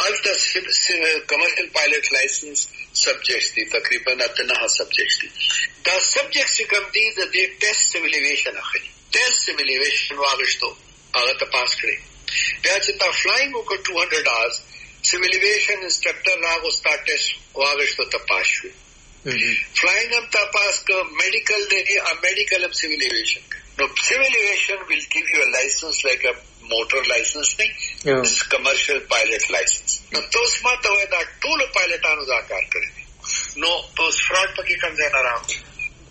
الته کمرشل پایلټ لایسنس سبجیکټس دي. تقریبا اته نه سبجیکټس دي. دا سبجیکټس چې کوم دي د دې ټیسټ سیویل ایویشن اخلي. ټیسټ سیویل ایویشن واغښتو هغه ته پاس کړی. بیا چې تا فلاینګ وکړ two hundred hours سیویل ایویشن انسټرکټر راغو سٹارټ ټیسټ واغښتو ته پاس شو. فلاینګ هم تا پاس ک میډیکل دی ا میډیکل هم سیویل ایویشن. نو سیویل ایویشن will give you a license like a motor license نه. It's commercial pilot license. نو تاسو ماته وای دا ټول پایلټانو دا کار کړی. نو تاسو فراډ پکې کوم ځای نه راو.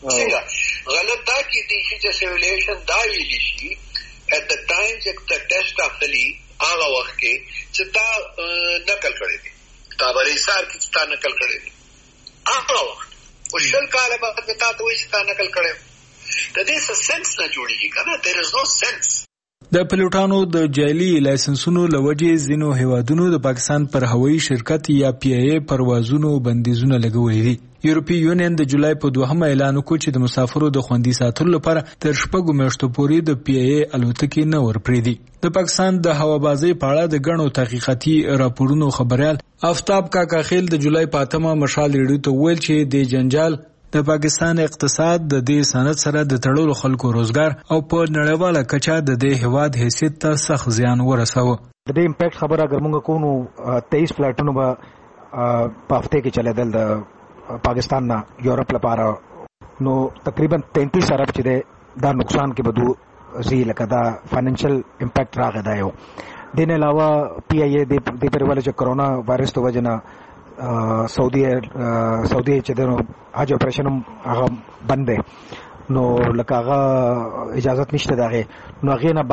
څنګه غلط دا کې دي چې سیویل ایویشن دا ویلی شي at the time چې the test اخلي هغه وخت کې چې تا نقل کړی دي. تا بری سار کې تا نقل کړی دي. هغه وخت او شل کاله بعد تا ته وایي چې تا نقل کړی. د دې څه سنس نه جوړیږي کنه. there is no sense. د پیلوټانو د جعلي لایسنسونو له وجې ځینو هیوادونو د پاکستان پر هوایي شرکت یا پی ای ای پروازونو بندیزونه لګولي دي. یورپی یونین د جولای په دوهمه اعلان وکړ چې د مسافرو د خوندي ساتلو لپاره تر شپږو میاشتو پورې د پی ای ای الوتکې نه ورپرېږدي. د پاکستان د هوابازۍ په اړه د ګڼو تحقیقاتي راپورونو خبريال آفتاب کاکا خیل د جولای په اتمه مشال ریډیو ته ویل چې د جنجال د پاکستان اقتصاد د دې سند سره د تړلو خلکو روزګار او په نړیواله کچه د دې هواد حیثیت ته سخت زیان ورساوه. د دې امپیکټ خبره اگر موږ کوو تیئیس فلایټونو به په هفته کې چلیدل د پاکستان نه یورپ لپاره نو تقریبا تینتیس ارب چې دی دا نقصان کې بدو زی لکه دا فاینانشل امپیکټ راغی دا یو. دین علاوه پی ای ای د دې پر ول چې کرونا وایرس تو وجنه سعودي سعودي چې د حج اپریشن هغه بند دی نو لکه هغه اجازه نشته دغه نو هغه نه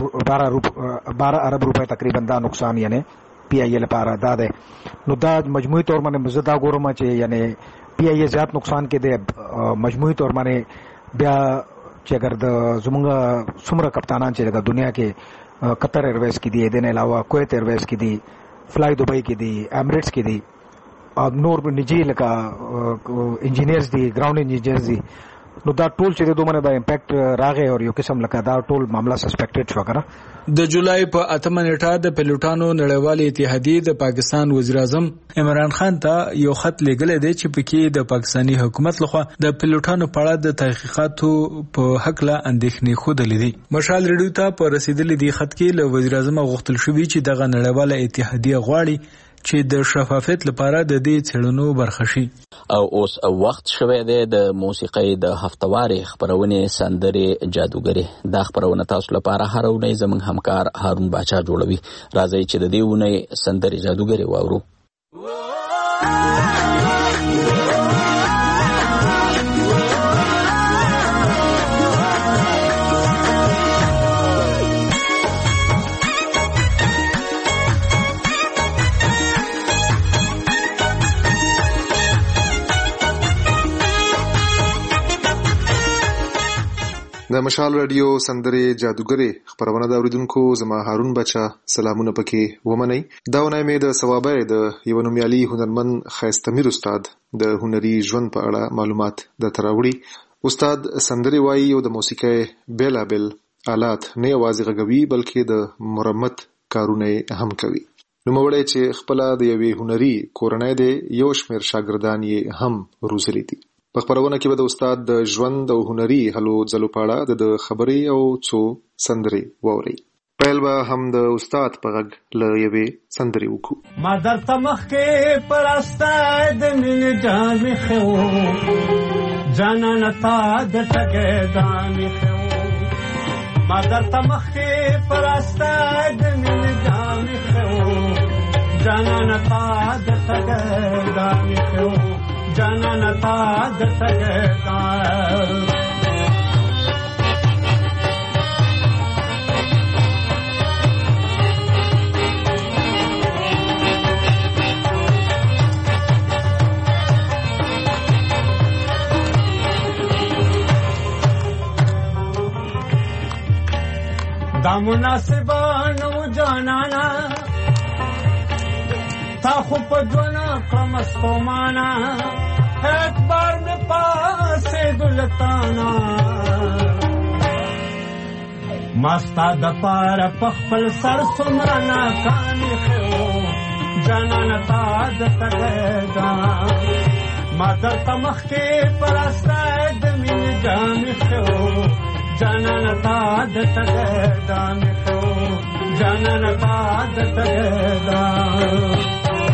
بارہ ارب روپے تقریبا دا نقصان یعنی پی ای ای لپاره دا ده. نو دا مجموعي تور باندې مزدا ګورم چې یعنی پی ای ای زیات نقصان کې دی. مجموعي تور باندې بیا چې اگر د زمونږ څومره کپتانان چې د دنیا کې قطر ایرویز کې دي د نه علاوه کویت ایرویز کې دي فلای دوبۍ کې دي امریټس کې دي او نور نجی لکه انجینیرز دي ګراوند انجینیرز دي نو دا ټول چې دوه باندې دا امپیکټ راغی او یو قسم لکه دا ټول معاملہ سسپیکټډ شو کنه. د جولای په اتمه نیټه د پیلوټانو نړیوال اتحادیې د پاکستان وزیر اعظم عمران خان ته یو خط لیږلی دی چې پکې د پاکستاني حکومت لخوا د پیلوټانو په اړه د تحقیقاتو په حق له اندېښنې ښودلې دي. مشال ریډیو ته په رسیدلي دی خط کې له وزیر اعظم غوښتل شوي چې دغه نړیواله اتحادیه غواړي چې د شفافیت لپاره د دې څېړنو برخه شي. او اوس وخت شوی دی د موسیقۍ د هفتوارې خپرونې سندرې جادوګرې. دا خپرونه تاسو لپاره هر اونۍ زموږ همکار هارون باچا جوړوي. راځئ چې د دې اونۍ سندرې جادوګرې واورو. د مشال رادیو سندرې جادوګرې خبرونه د اوریدونکو زما هارون بچا سلامونه پکې ومنئ. دا ونه مې د ثوابه د یو نومیالي هنرمند خیستمیر استاد د هنري ژوند په اړه معلومات د تراوړي. استاد سندرې وایي او د موسیقۍ بیلابل آلات نه یوازې غږوي بلکې د مرمت کارونه هم کوي. نوموړی چې خپل د یوې هنري کورنۍ د یو شمېر شاګردان یې هم روزلي دي. په خبرونه کې به د استاد د ژوند او هنري هلو ځلو په اړه د خبرې او څو سندرې واورئ. پیل به هم د استاد په غږ له یوې سندرې وکړو. ما درته مخکې په راسته د مینې جام ایښی جانانه تا د ټګۍ دام ایښی ما درته مخکې په راسته د مینې جام ایښی جانانه تا د ټګۍ دام ایښی جانانه تا د ټګۍ دام دا مناسبانو جانانا تا خو په جوانا کړم ستومانا ایک بار میں پاسې دلتانا مستا د پاره په خپل سر څومره ناکامي خو جانانا تا د ټګۍ دام ما درته مخکې په راسته د مینې جام ایښی جانانه تا د ټګۍ دام ایښی جانانه تا د ټګۍ دام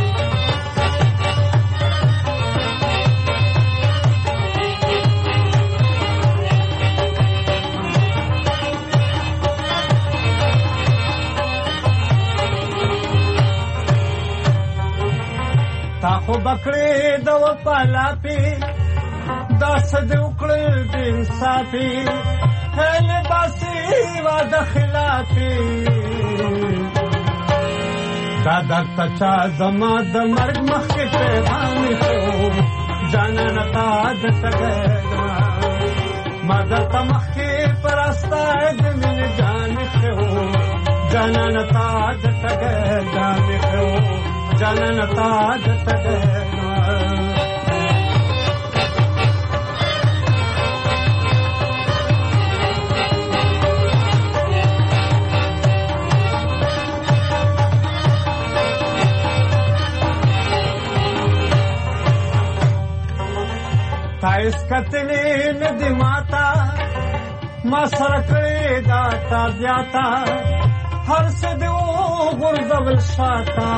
تا خو بکړې د وفا لاپې دا څه دې وکړل بې انصافي هلې باسي واده خلافي دا درته چا زما د مرګ مخکې پیغام ایښی جانانه تا د ټګۍ دام ما درته مخکې په راسته د مینې جام ایښی جانانه تا د ټګۍ دام ایښی جانانه تا د ټګۍ دام تایس کتلی ندی ماتا ما سره کړې دا تا زیاتا هر څه دې وغورځول شاته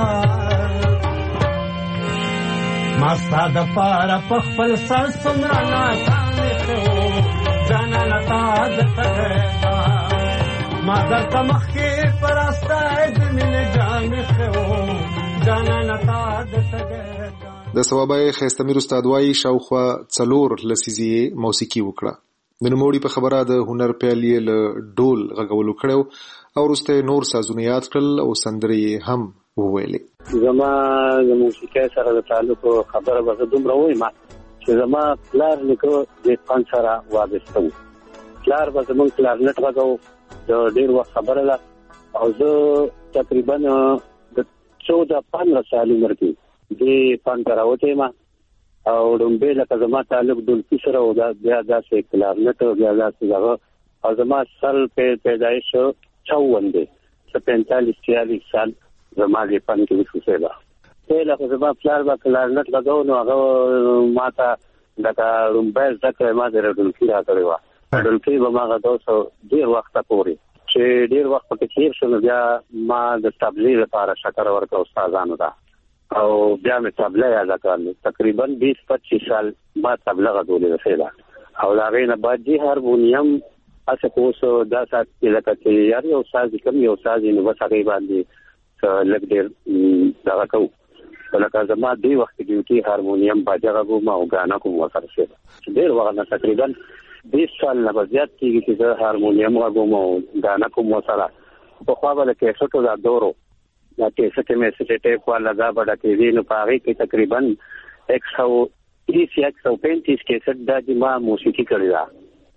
ما ستا دپاره په خپل سر څومره ناکام ایښی جانانه تا د ټګۍ دام ما درته مخکې په راسته د مینې جام ایښی جانانه تا د ټګۍ دام. د ثوابه خیستمیر استاد وایي شاوخوا څلور لسیزې موسیقي وکړه. د نوموړي په خبره د هنر پیل یې له ډول غږولو کړی او وروسته نور سازونه یاد کړل او سندرې هم وویلې. زما د موسیقۍ سره د تعلق خبره به زه دومره وایم چې زما پلار نیکه د فن سره وابسته و. پلار به زموږ کلارنټ غږاو د ډېر وخت خبره ده او زه تقریبا د چوده پنځه سال عمر کې دې فن ته راوتی یم او ډومبې لکه زما تعلق ډولفي سره و بیا داسې کلارنټ بیا داسې دغه او زما سل پیدایش چون دی څه پینتالیس چھیالیس سال زما دې فن کې وشوسې ده. پهله خو زما پلار به کلارنټ لګاو نو هغه ما ته لکه ډومبی زده کړی ما د ډولفي را کړې وه. ډولفي به ما غږاو څه ډېر وخته پورې چې ډېر وخت پکې تېر شو نو بیا ما د تبلې لپاره شکر ورکړه استادانو ته او بیا مې تبله یاده کړل. تقریبا بیس پچیس سال ما تبله غږولې رسې ده او د هغې نه بعد دې هارمونیم هسې خو اوس دا ساعت کې لکه چې یار یو ساز کم یو ساز یې نو بس هغې باندې لږ ډېر دغه کوو لکه زما دې وخت کې ډیوټي هارمونیم باجه غږوم او ګانا کوم ورسره رسېده. ډېر وخت نه تقریبا بیس سال نه به زیات کېږي چې زه هارمونیم غږوم او ګانا کوم ورسره. پخوا به د کیسټو دا دور و دا کیسټ مې سټ ټیپ والا دا به ډکېدي نو په هغې کې تقریبا ایک سو تیس یا ایک سو پینتیس کیسټ دا چې ما موسیقي کړې ده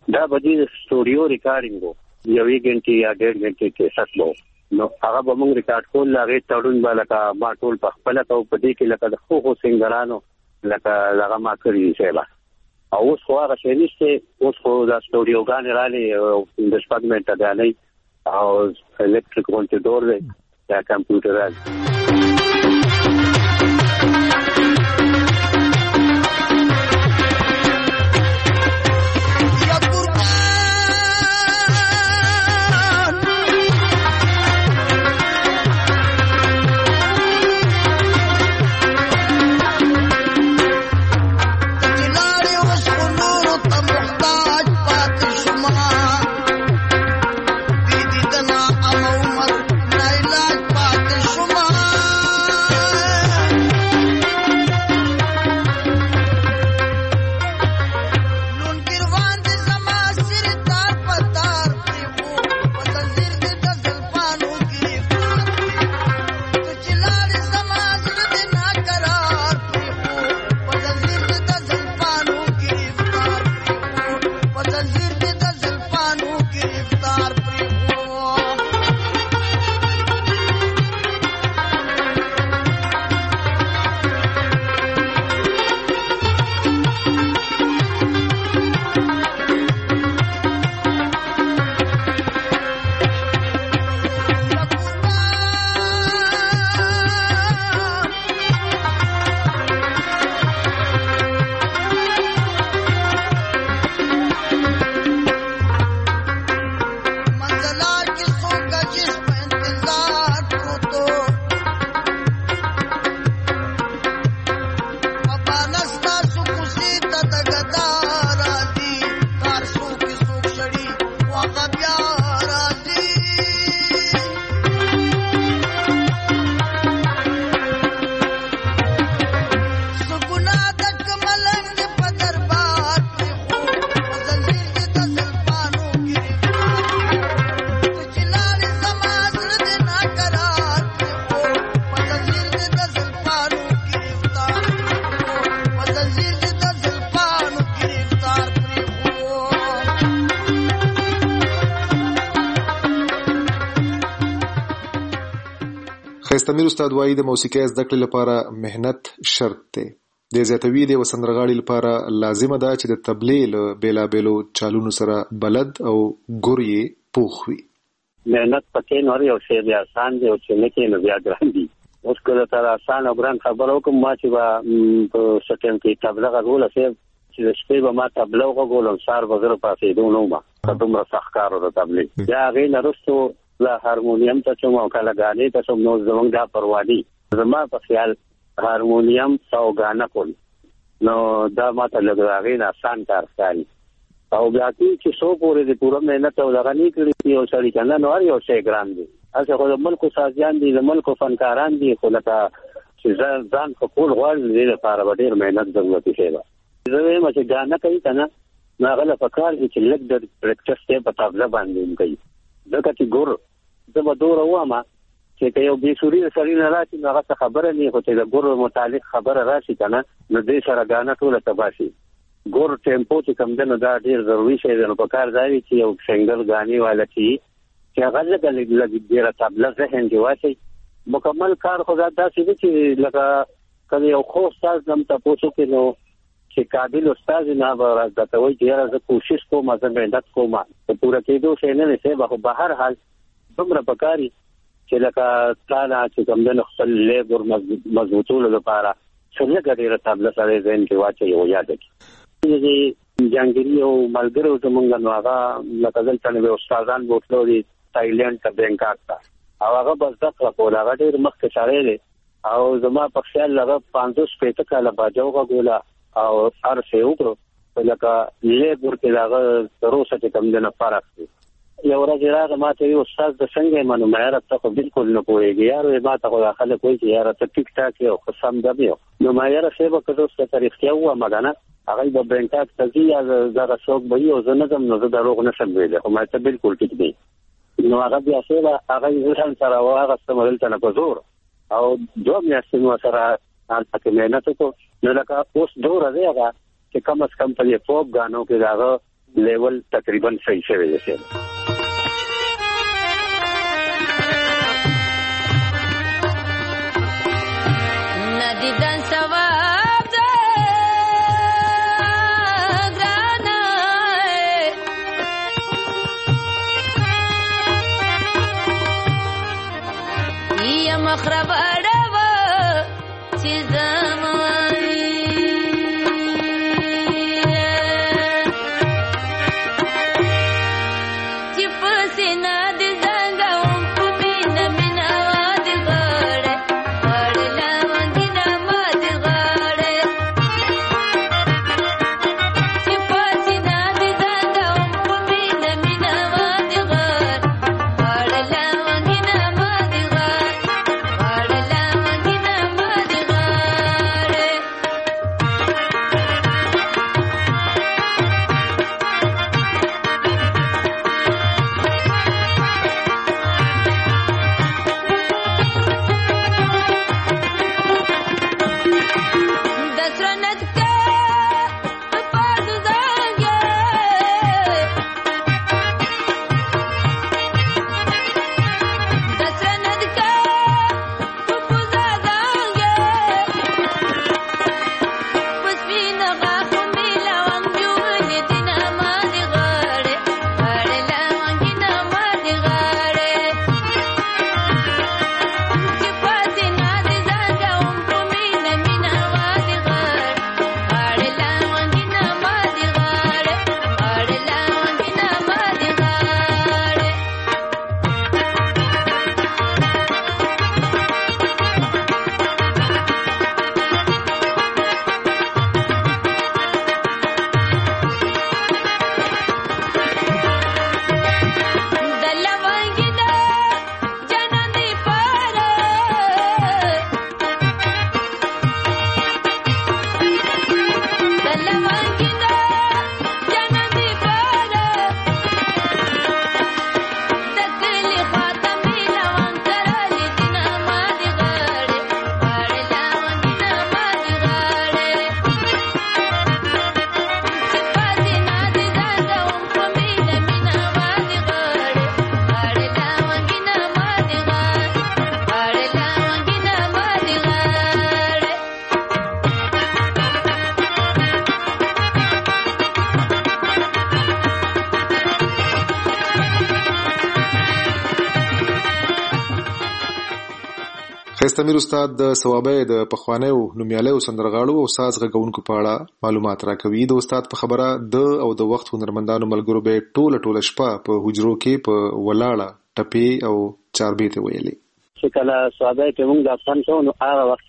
دا به د سټوډیو ریکارډینګ وو، یوې غنټې یا ډېر غنټې کیسټ وو. نو هغه به موږ ریکارډ کول، هغې تړون به لکه ما ټول په خپله کوو، په دې کې لکه د ښو ښو سینګرانو لکه دغه ما کړي دي صاحبه. او اوس خو هغه شی نشته، اوس خو دا سټوډیوګانې رالې د شپږ منټه ډالۍ او الکتریک غونټې ډور دی دا کمپیوټران. خیستمیر استاد وایي د موسیقۍ زده کړې لپاره مهنت شرط دی. د زیاتوي د وسندرغاړي لپاره لازمه ده چې د تبلې له بیلابیلو چالونو سره بلد او ګور یې پوخ وي. مهنت پکې نور یو شی دی، آسان دی او چې نه کې نو بیا ګران دي. اوس کله تر آسان او ګران خبرو کوم ما چې به په سټیم کې تبله غوړه سي چې د شپې به ما تبله وغوړم سار بغیر پاسې دونو ما دومره سخت کار د تبلې بیا غي نرستو لا هارمونیم ته چې مو کله غالي ته سم نو زمونږ دا پروادي زما په خیال هارمونیم او غانا کول نو دا ماته لګراغې نه آسان کار ښکاري او بیا چې څو پورې د پوره مهنت او دغه نه کړی او سړی کنه نو هر یو شی ګران دي. اسه خو د ملک سازیان دي، د ملک فنکاران دي، خو لکه چې ځان په کول غواړي دې لپاره ډېر مهنت ضروري شي. زه وایم چې غانا کوي کنه نو هغه په کار کې چې لږ د پریکټس ته په تابله باندې کوي ځکه چې ګور زه به دوره واما چې یو بې سوري سړی نه راشي نو هغه خبره نه خو چې د ګور متعلق خبره راشي کنه نو دې سره غانا ټوله تباشي. ګور ټیمپو چې کم ده نو دا ډېر ضروري شی دی. نو په کار دی چې یو سنگل غاني والا چې چې هغه لږ لږ ډېره تابله ذهن کې واچي مکمل کار خو دا داسې دی چې لکه کله یو خو استاد هم تاسو کې نو چې قابل استاد نه به راځي چې زه کوشش کوم زه مهنت کوم په پوره کېدو شي نه نه به په هر حال دومره پکاري چې لکه تعالی چې کوم د خپل لیبر مضبوطولو لپاره څنګه ګډه تابله سره ځین کې واچي او یاد کړي چې جنگيري او ملګرو زمونږ نو هغه لکه ځل څنګه استادان بوتلو دي تایلند ته بینکاک ته او هغه بس دغه په هغه ډېر مخکې شارې دي او زما په خیال لغه پنځوس پېته کاله باجوغه ګولا او هر څه وکړو لکه لیبر کې هغه روسه چې کوم د نه فرق دي. یو ورځ راغی ما ته یو استاد د څنګه منو مې راته خو بالکل نه پوهیږي یار ما ته خو داخله کوي چې یار ته ټیک ټاک یو قسم دبیو نو ما یاره څه به کړو څه تاریخ یو مګنه هغه د بینکاک ته زی از زغه څوک به یو زنه زم نو د دروغ نشم ویل خو ما ته بالکل ټیک دی. نو هغه بیا څه هغه ځان سره هغه استعمال ته نه پزور او دوه میاشتې نو سره ان پکې مهنت کو نو لکه اوس دوره دی هغه چې کم از کم په یو فوب غانو کې داغه لیول تقریبا صحیح شوی دی. خیستمیر استاد د ثوابه د پخوانیو نومیالیو سندرغاړو او ساز غږونکو په اړه معلومات راکوي. د استاد په خبره د او د وخت هنرمندانو ملګرو به ټوله ټوله شپه په حجرو کې په ولاړه ټپې او چاربیته ویلي. چې کله ثوابه کې موږ د افغان شو نو هغه وخت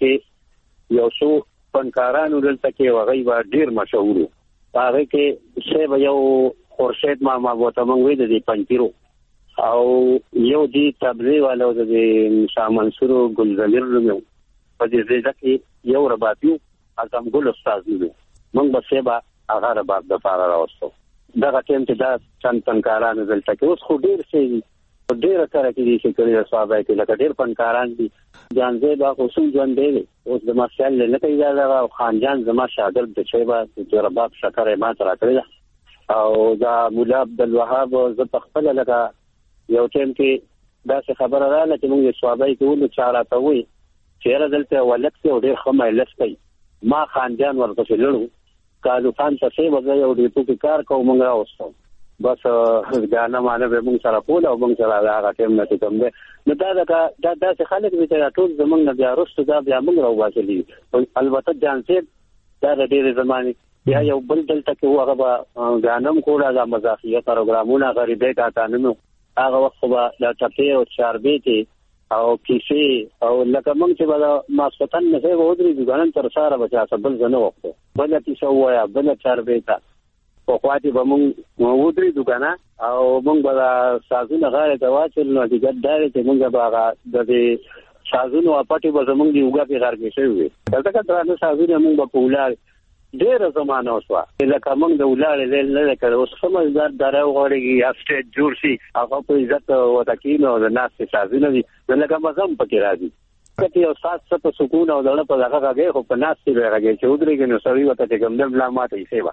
کې یو څو فنکارانو دلته کې وغي به ډیر مشهور وو. هغه کې څه یو خورشید ماما بوته موږ وې د پنځیرو او یو دی تبلیغ والو د شاه منصور ګلزمیر نوم په دې ځای کې یو رباطیو اعظم ګل استاد دی. موږ به سبا هغه رباط د فار راوستو. دا ټیم ته دا چند فنکارانو دلته کې اوس خو ډیر شي ډیر کار کوي چې کړي صاحب کې لکه ډیر فنکاران دي. جان زه دا خصوص ژوند دی اوس د ماشال نه کوي دا خان جان زما شاګرد د شیبا د رباط شکر ما تر کړی او دا مولا عبد الوهاب ز تخفل لکه یو ټیم کې دا څه خبره رااله چې موږ صوابای کوو چې راته وي چې راځلته ولک ته ډېر خمه لسکي ما خان جان ورته لړو کالو خان ته څه وځي او دې په کار کوم موږ راوستو بس غانا مانه به موږ سره پول او موږ سره هغه ټیم نه کوم ده نو دا دا دا د خلک به ټول زمونږ نه بیا رسټ دا بیا موږ راوځلي. البته جان سي دا د ډېر زماني بیا یو بل دلته کې هغه به غانم کوړه د مزاحیه پروګرامونه غریبه کا قانونو هغه وخت به د ټپې او چاربېته او کیسې او لکه موږ چې به ماسوتن نه هغه ودرې ځګانن تر سره بچا سبل زنه وخت بل کیسه وایا بل چاربېته په خواته به موږ ودرې ځګانا او موږ به سازونه غاړه ته واچل نو د ګډارې چې موږ به هغه د دې سازونو اپاټي به زموږ دی وګا په غار کې شوی دلته کا درانه سازونه موږ په ولار ډېر زمانه اوسه لکه موږ د ولارې لیل نه کړو اوس سمجدار درو غوړي یا سټیج جوړ شي هغه په عزت وتکینو د ناس سازونه دي لکه مزم پکې راځي کته یو سات څه سکون او دغه په هغه هغه خو په ناس کې راغی چې ودرېږي نو سړی وته کوم د بلا ماته یې سیوا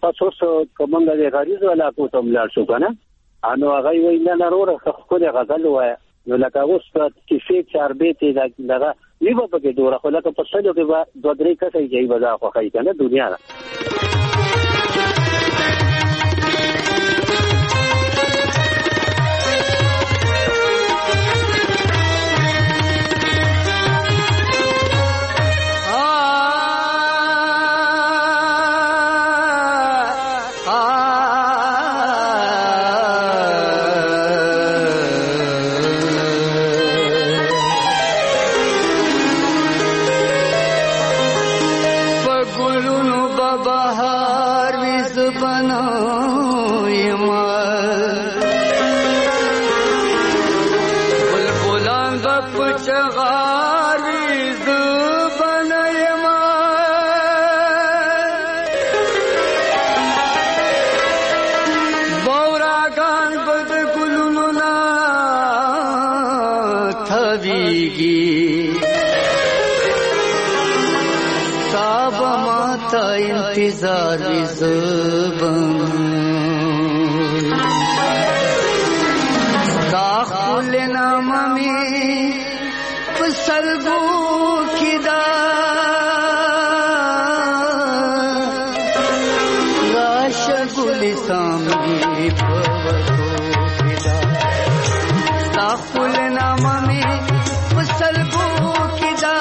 پس اوس کومنګ د غریزو علاقو ته ملاړ شو کنه انو هغه وی نه نور خو د غزل وای نو لکه اوس چې فی چار بیت دغه نیو په کې دوره خو لکه په څلو کې دوه درې کسې یې ودا خو خای کنه دنیا را इंतजार ज़ुबान दाखिल नाम में पसरगो किदा राश गुलिस्तान में भवतो किदा दाखिल नाम में पसरगो किदा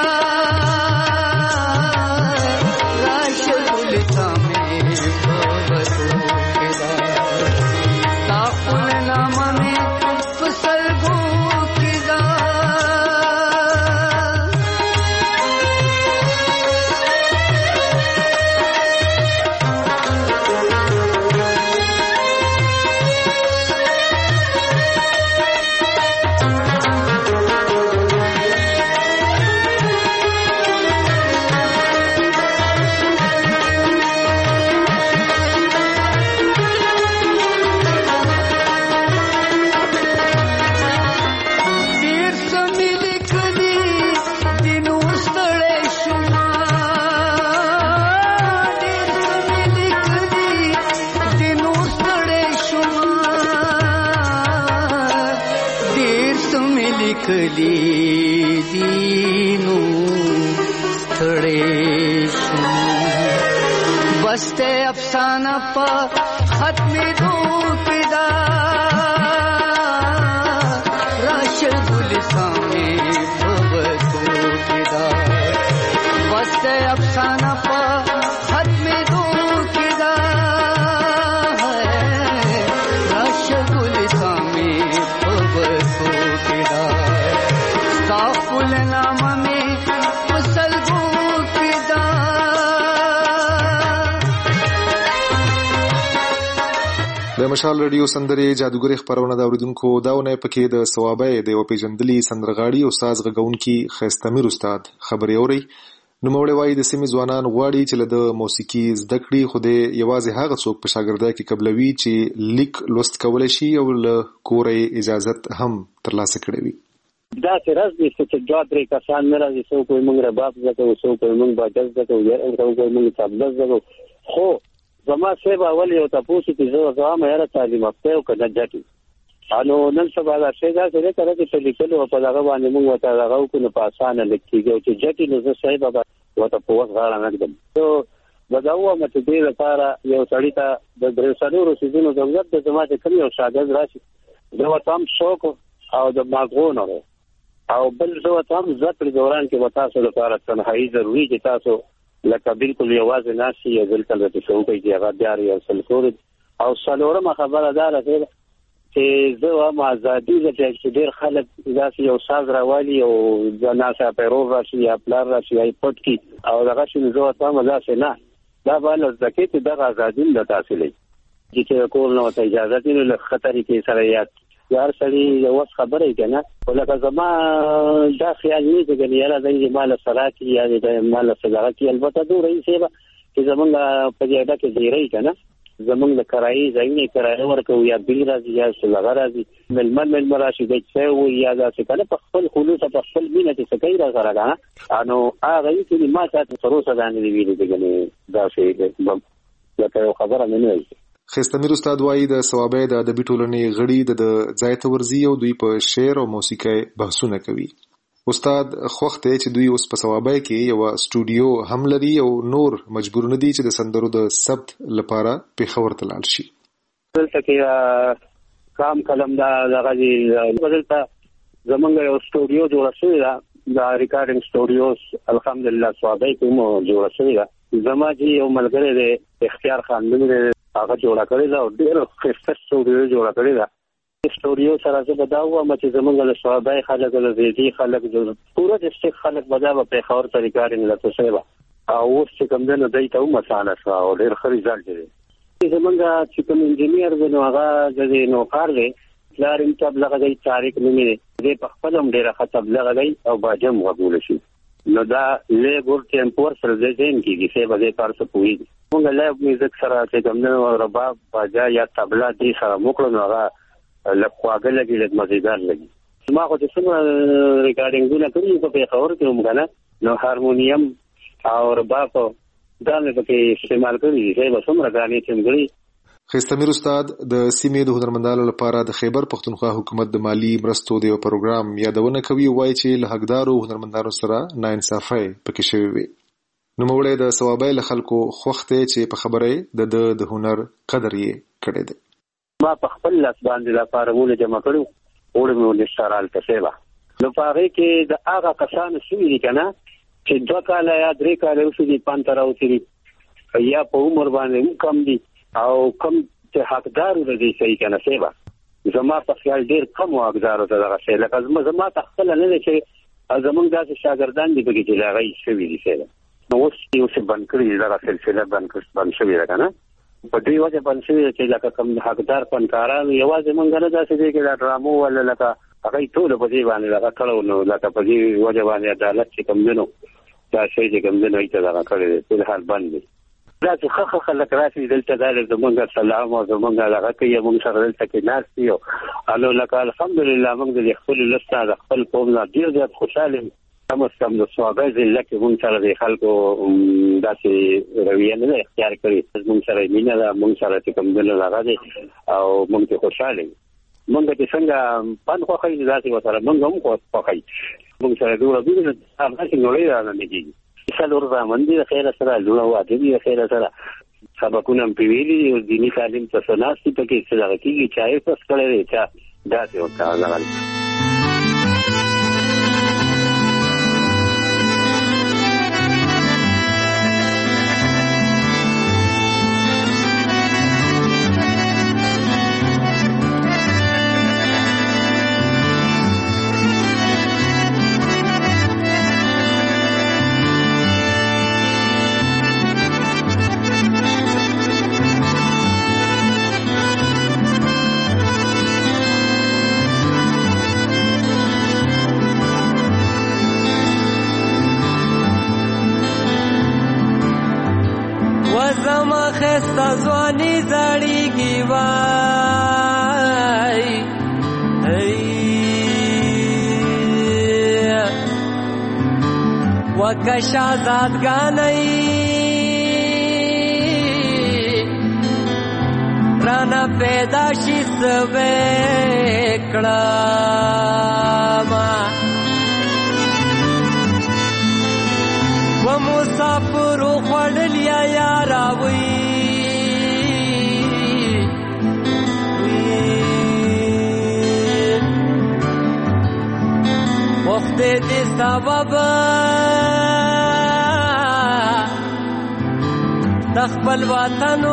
बस्ते अफसाना पा खत्म दो पिदा राशल गुलिस्तान में भवतो पिदा बस्ते अफसाना पा खत्म दो पिदा राशल गुलिस्तान में भवतो पिदा काफुल नाम में मुसल गो पिदा د مشال رادیو سندرې جادوګري خبرونه دا اوریدونکو داونه پکې د ثوابه د یو پیجندلي سندرغاړي او ساز غږونکي خیستمیر استاد خبري اوري نو موړې وای د سیمې ځوانان غواړي چې له موسیقي زده کړي خو د یوازې هغه څوک په شاګردای کې قبلوي چې لیک لوست کولای شي او له کورې اجازه هم ترلاسه کړي وي دا سرز دي چې دوه درې کسان نه راځي څوک یې موږ رباب زده او څوک یې موږ باجز زده او څوک یې موږ تبلز زده خو زما سبا اول یو تاسو چې زه زما یاره تعلیم افته او کنه جاتي انو نن سبا دا څه دا څه کړه چې لیکلو په هغه باندې موږ وته هغه کو نه پاسانه لیکيږي چې جاتي نو زه صاحب بابا وته په وخت غاړه نه کړم نو بداوه مته دې لپاره یو سړی ته د درسانو رسیدونو ضرورت د زما ته کوم یو شاګرد راشي دا وتام شوق او د ماغونه او بل زه ته هم ذکر دوران کې وتا سره لپاره تنهایی ضروری چې تاسو لکه بالکل یوازې ناشي یا بالکل د شوقي دی هغه دیاري او سلکور او څلورمه خبره ده چې زه ما ازادي د چې ډېر خلک داسې یو ساز راوالي او د ناسا پیرو راشي یا پلار راشي یا پټ کی او دغه شنو زه ته مزه نه دا باندې ځکه چې د ازادي د تحصیلي چې کول نو ته اجازه دي له خطرې کې سره یاد یار سړي یو خبره کنه ولکه زما دا خیال نه دی چې یاره د مال سراکی یا د مال سراکی البته دوه رئیسه چې زمونږ په دې اډه کې دی رہی کنه زمونږ د کرایي ځای کرایه ورکو یا بیل راځي یا څلغه راځي ملمن مل مراشي د څه و یا دا څه کله په خپل خلوص په خپل مینه چې څه کوي را سره غا انو هغه چې ما تاسو سره سره نه ویلي دي دا شی لکه یو خبره مې نه وي. خستمیر استاد وایي د ثوابه د ادبي ټولنې غړي د ځای ته ورځي او دوی په شعر او موسیقۍ بحثونه کوي. استاد خوښ دی چې دوی اوس په ثوابه کې یو سټوډیو هم لري او نور مجبور نه دي چې د سندرو د ثبت لپاره پیښور ته لاړ شي. دلته کې کام کلم دا دغه دی دلته زمونږ یو سټوډیو جوړه شوې ده، دا ریکارډینګ سټوډیوز الحمدلله ثوابه کې مو جوړه شوې ده. زما چې یو ملګری دی اختیار خان نوم دی، هغه جوړه کړې ده او ډېر ښایسته سټوډیو جوړه کړې ده. سټوډیو سره زه به دا ووایم چې زمونږ د ثوابه خلک د زیدي خلک پوره ډسټرکټ خلک به دا به پیښور ته ریکارډینګ لته شوی به او اوس چې کوم دی نو دی ته هم اسانه شوه او ډېر ښه رزلټ دی. زمونږ چې کوم انجینیر دی نو هغه د دې نوکار دی پلار هم تبلغه دی، طارق نومې دی، دی په خپل هم ډېره ښه تبلغه دی او باجه هم غوږولی شي. نو دا لیګور ټیمپور سره دی ځین کېږي سی به دی په هر څه پوهېږي. مونږ لایو میوزک سره چې کوم دی رباب باجه یا تبله دې سره موکړو نو هغه لږ خواږه لګي لږ مزېدار لګي. ما خو چې څومره ریکارډینګونه کړي په پیښور کې هم که نه نو هارمونیم او رباب دا مې پکې استعمال کړي دي. ځای به څومره ګانې چې م کړي. خستمیر استاد د سیمې د هنرمندانو لپاره د خیبر پښتونخوا حکومت د مالی مرستو د یو پروګرام یادونه کوي. وایي چې له حقدارو هنرمندانو سره ناانصافۍ پکې شوې وي. نوموړی د ثوابه له خلکو خوښ دی چې په خبره د د هنر قدر یې کړی دی. ما په خپل لاس باندې دا فارمونه جمع کړو وړو مې ونشتار هلته سیبه نو په هغې کې د هغه کسانو شوي دي که نه چې دوه کاله یا درې کاله اوسي دي پان ته راوتلي یا په عمر باندې هم کم دي او کم چې حقدارو د دې صحیح که نه سیبه زما په خیال ډېر کم و حقدارو ته دغه شی لکه زما ته خپله نه دی چې زمونږ داسې شاګردان دي پکې چې د هغه شوي دي سیبه نو اوس یې اوس بند کړي دي دغه سلسله بند شوې ده که نه په دې وجه بند شوې ده چې لکه کوم حقدار فنکاران یوازې مونږ نه داسې دی چې دا ډرامو ولا لکه هغوی ټوله په دې باندې دغه کړی نو لکه په دې وجه باندې عدالت چې کوم دی نو دا شی چې کوم دی نو هغې ته دغه کړی دی فی الحال بند دی. داسې ښه ښه خلک راشي دلته دا زمونږ سلام او زمونږ دغه کوي مونږ سره دلته کې ناست دي او لکه الحمدلله مونږ د خپل ولس نه د خپل قوم نه ډېر زیات خوشحاله یو. کم از کم د ثوابه ضلع کې مونږ سره د خلکو داسې رویه نه ده اختیار کړې. مونږ سره مینه ده، مونږ سره چې کوم دی نو هغه دی او مونږ چې خوشحاله یو. مونږ چې څنګه پند خوښوي داسې ورسره مونږ هم خوښوي. مونږ سره دومره مینه ده همداسې نړۍ رانه نه کېږي. څلور زامن دي د خیره سره، لوڼه واده دي د خیره سره، سبقونه هم پرې ویلي دي او دیني تعلیم ته څه ناست دي پکې څه دغه کېږي چا یې پس کړی دی چا داسې ورته دغه خستا ځواني زړیږي وای وکه شهزادګانۍ رانه پیدا شي سوی کړما و مسافرو خوړل یا یاراوي وخت دې سبب د خپل وطن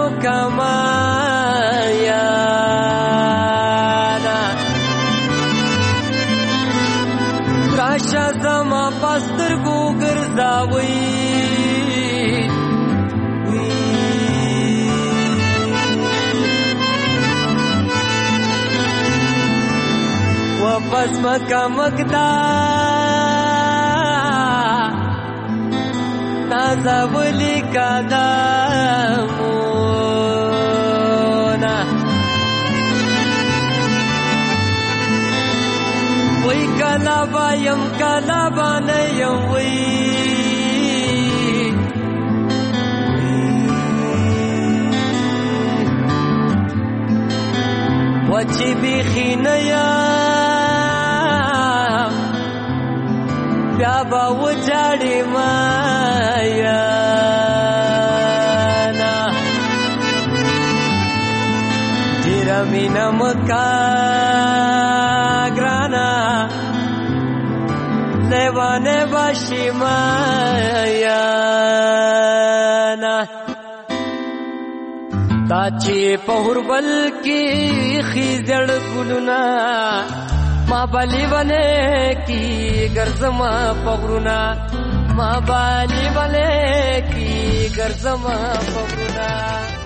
کمایانا راشه زما پسترګو ګرځاوي واپس مکه مکدا تازه ولی قدمونا وی کلا بایم کلا بانیم وی وچی بیخی نیم بیا با وجاڑی مایانا تیرا مینا مکا گرانا لیوانے باشی مایانا دا چې پهور بل کې خیزړ ګلونا ما بالی بنے کی گرزما پغرونا ما بالی بنے کی گرزما پغرونا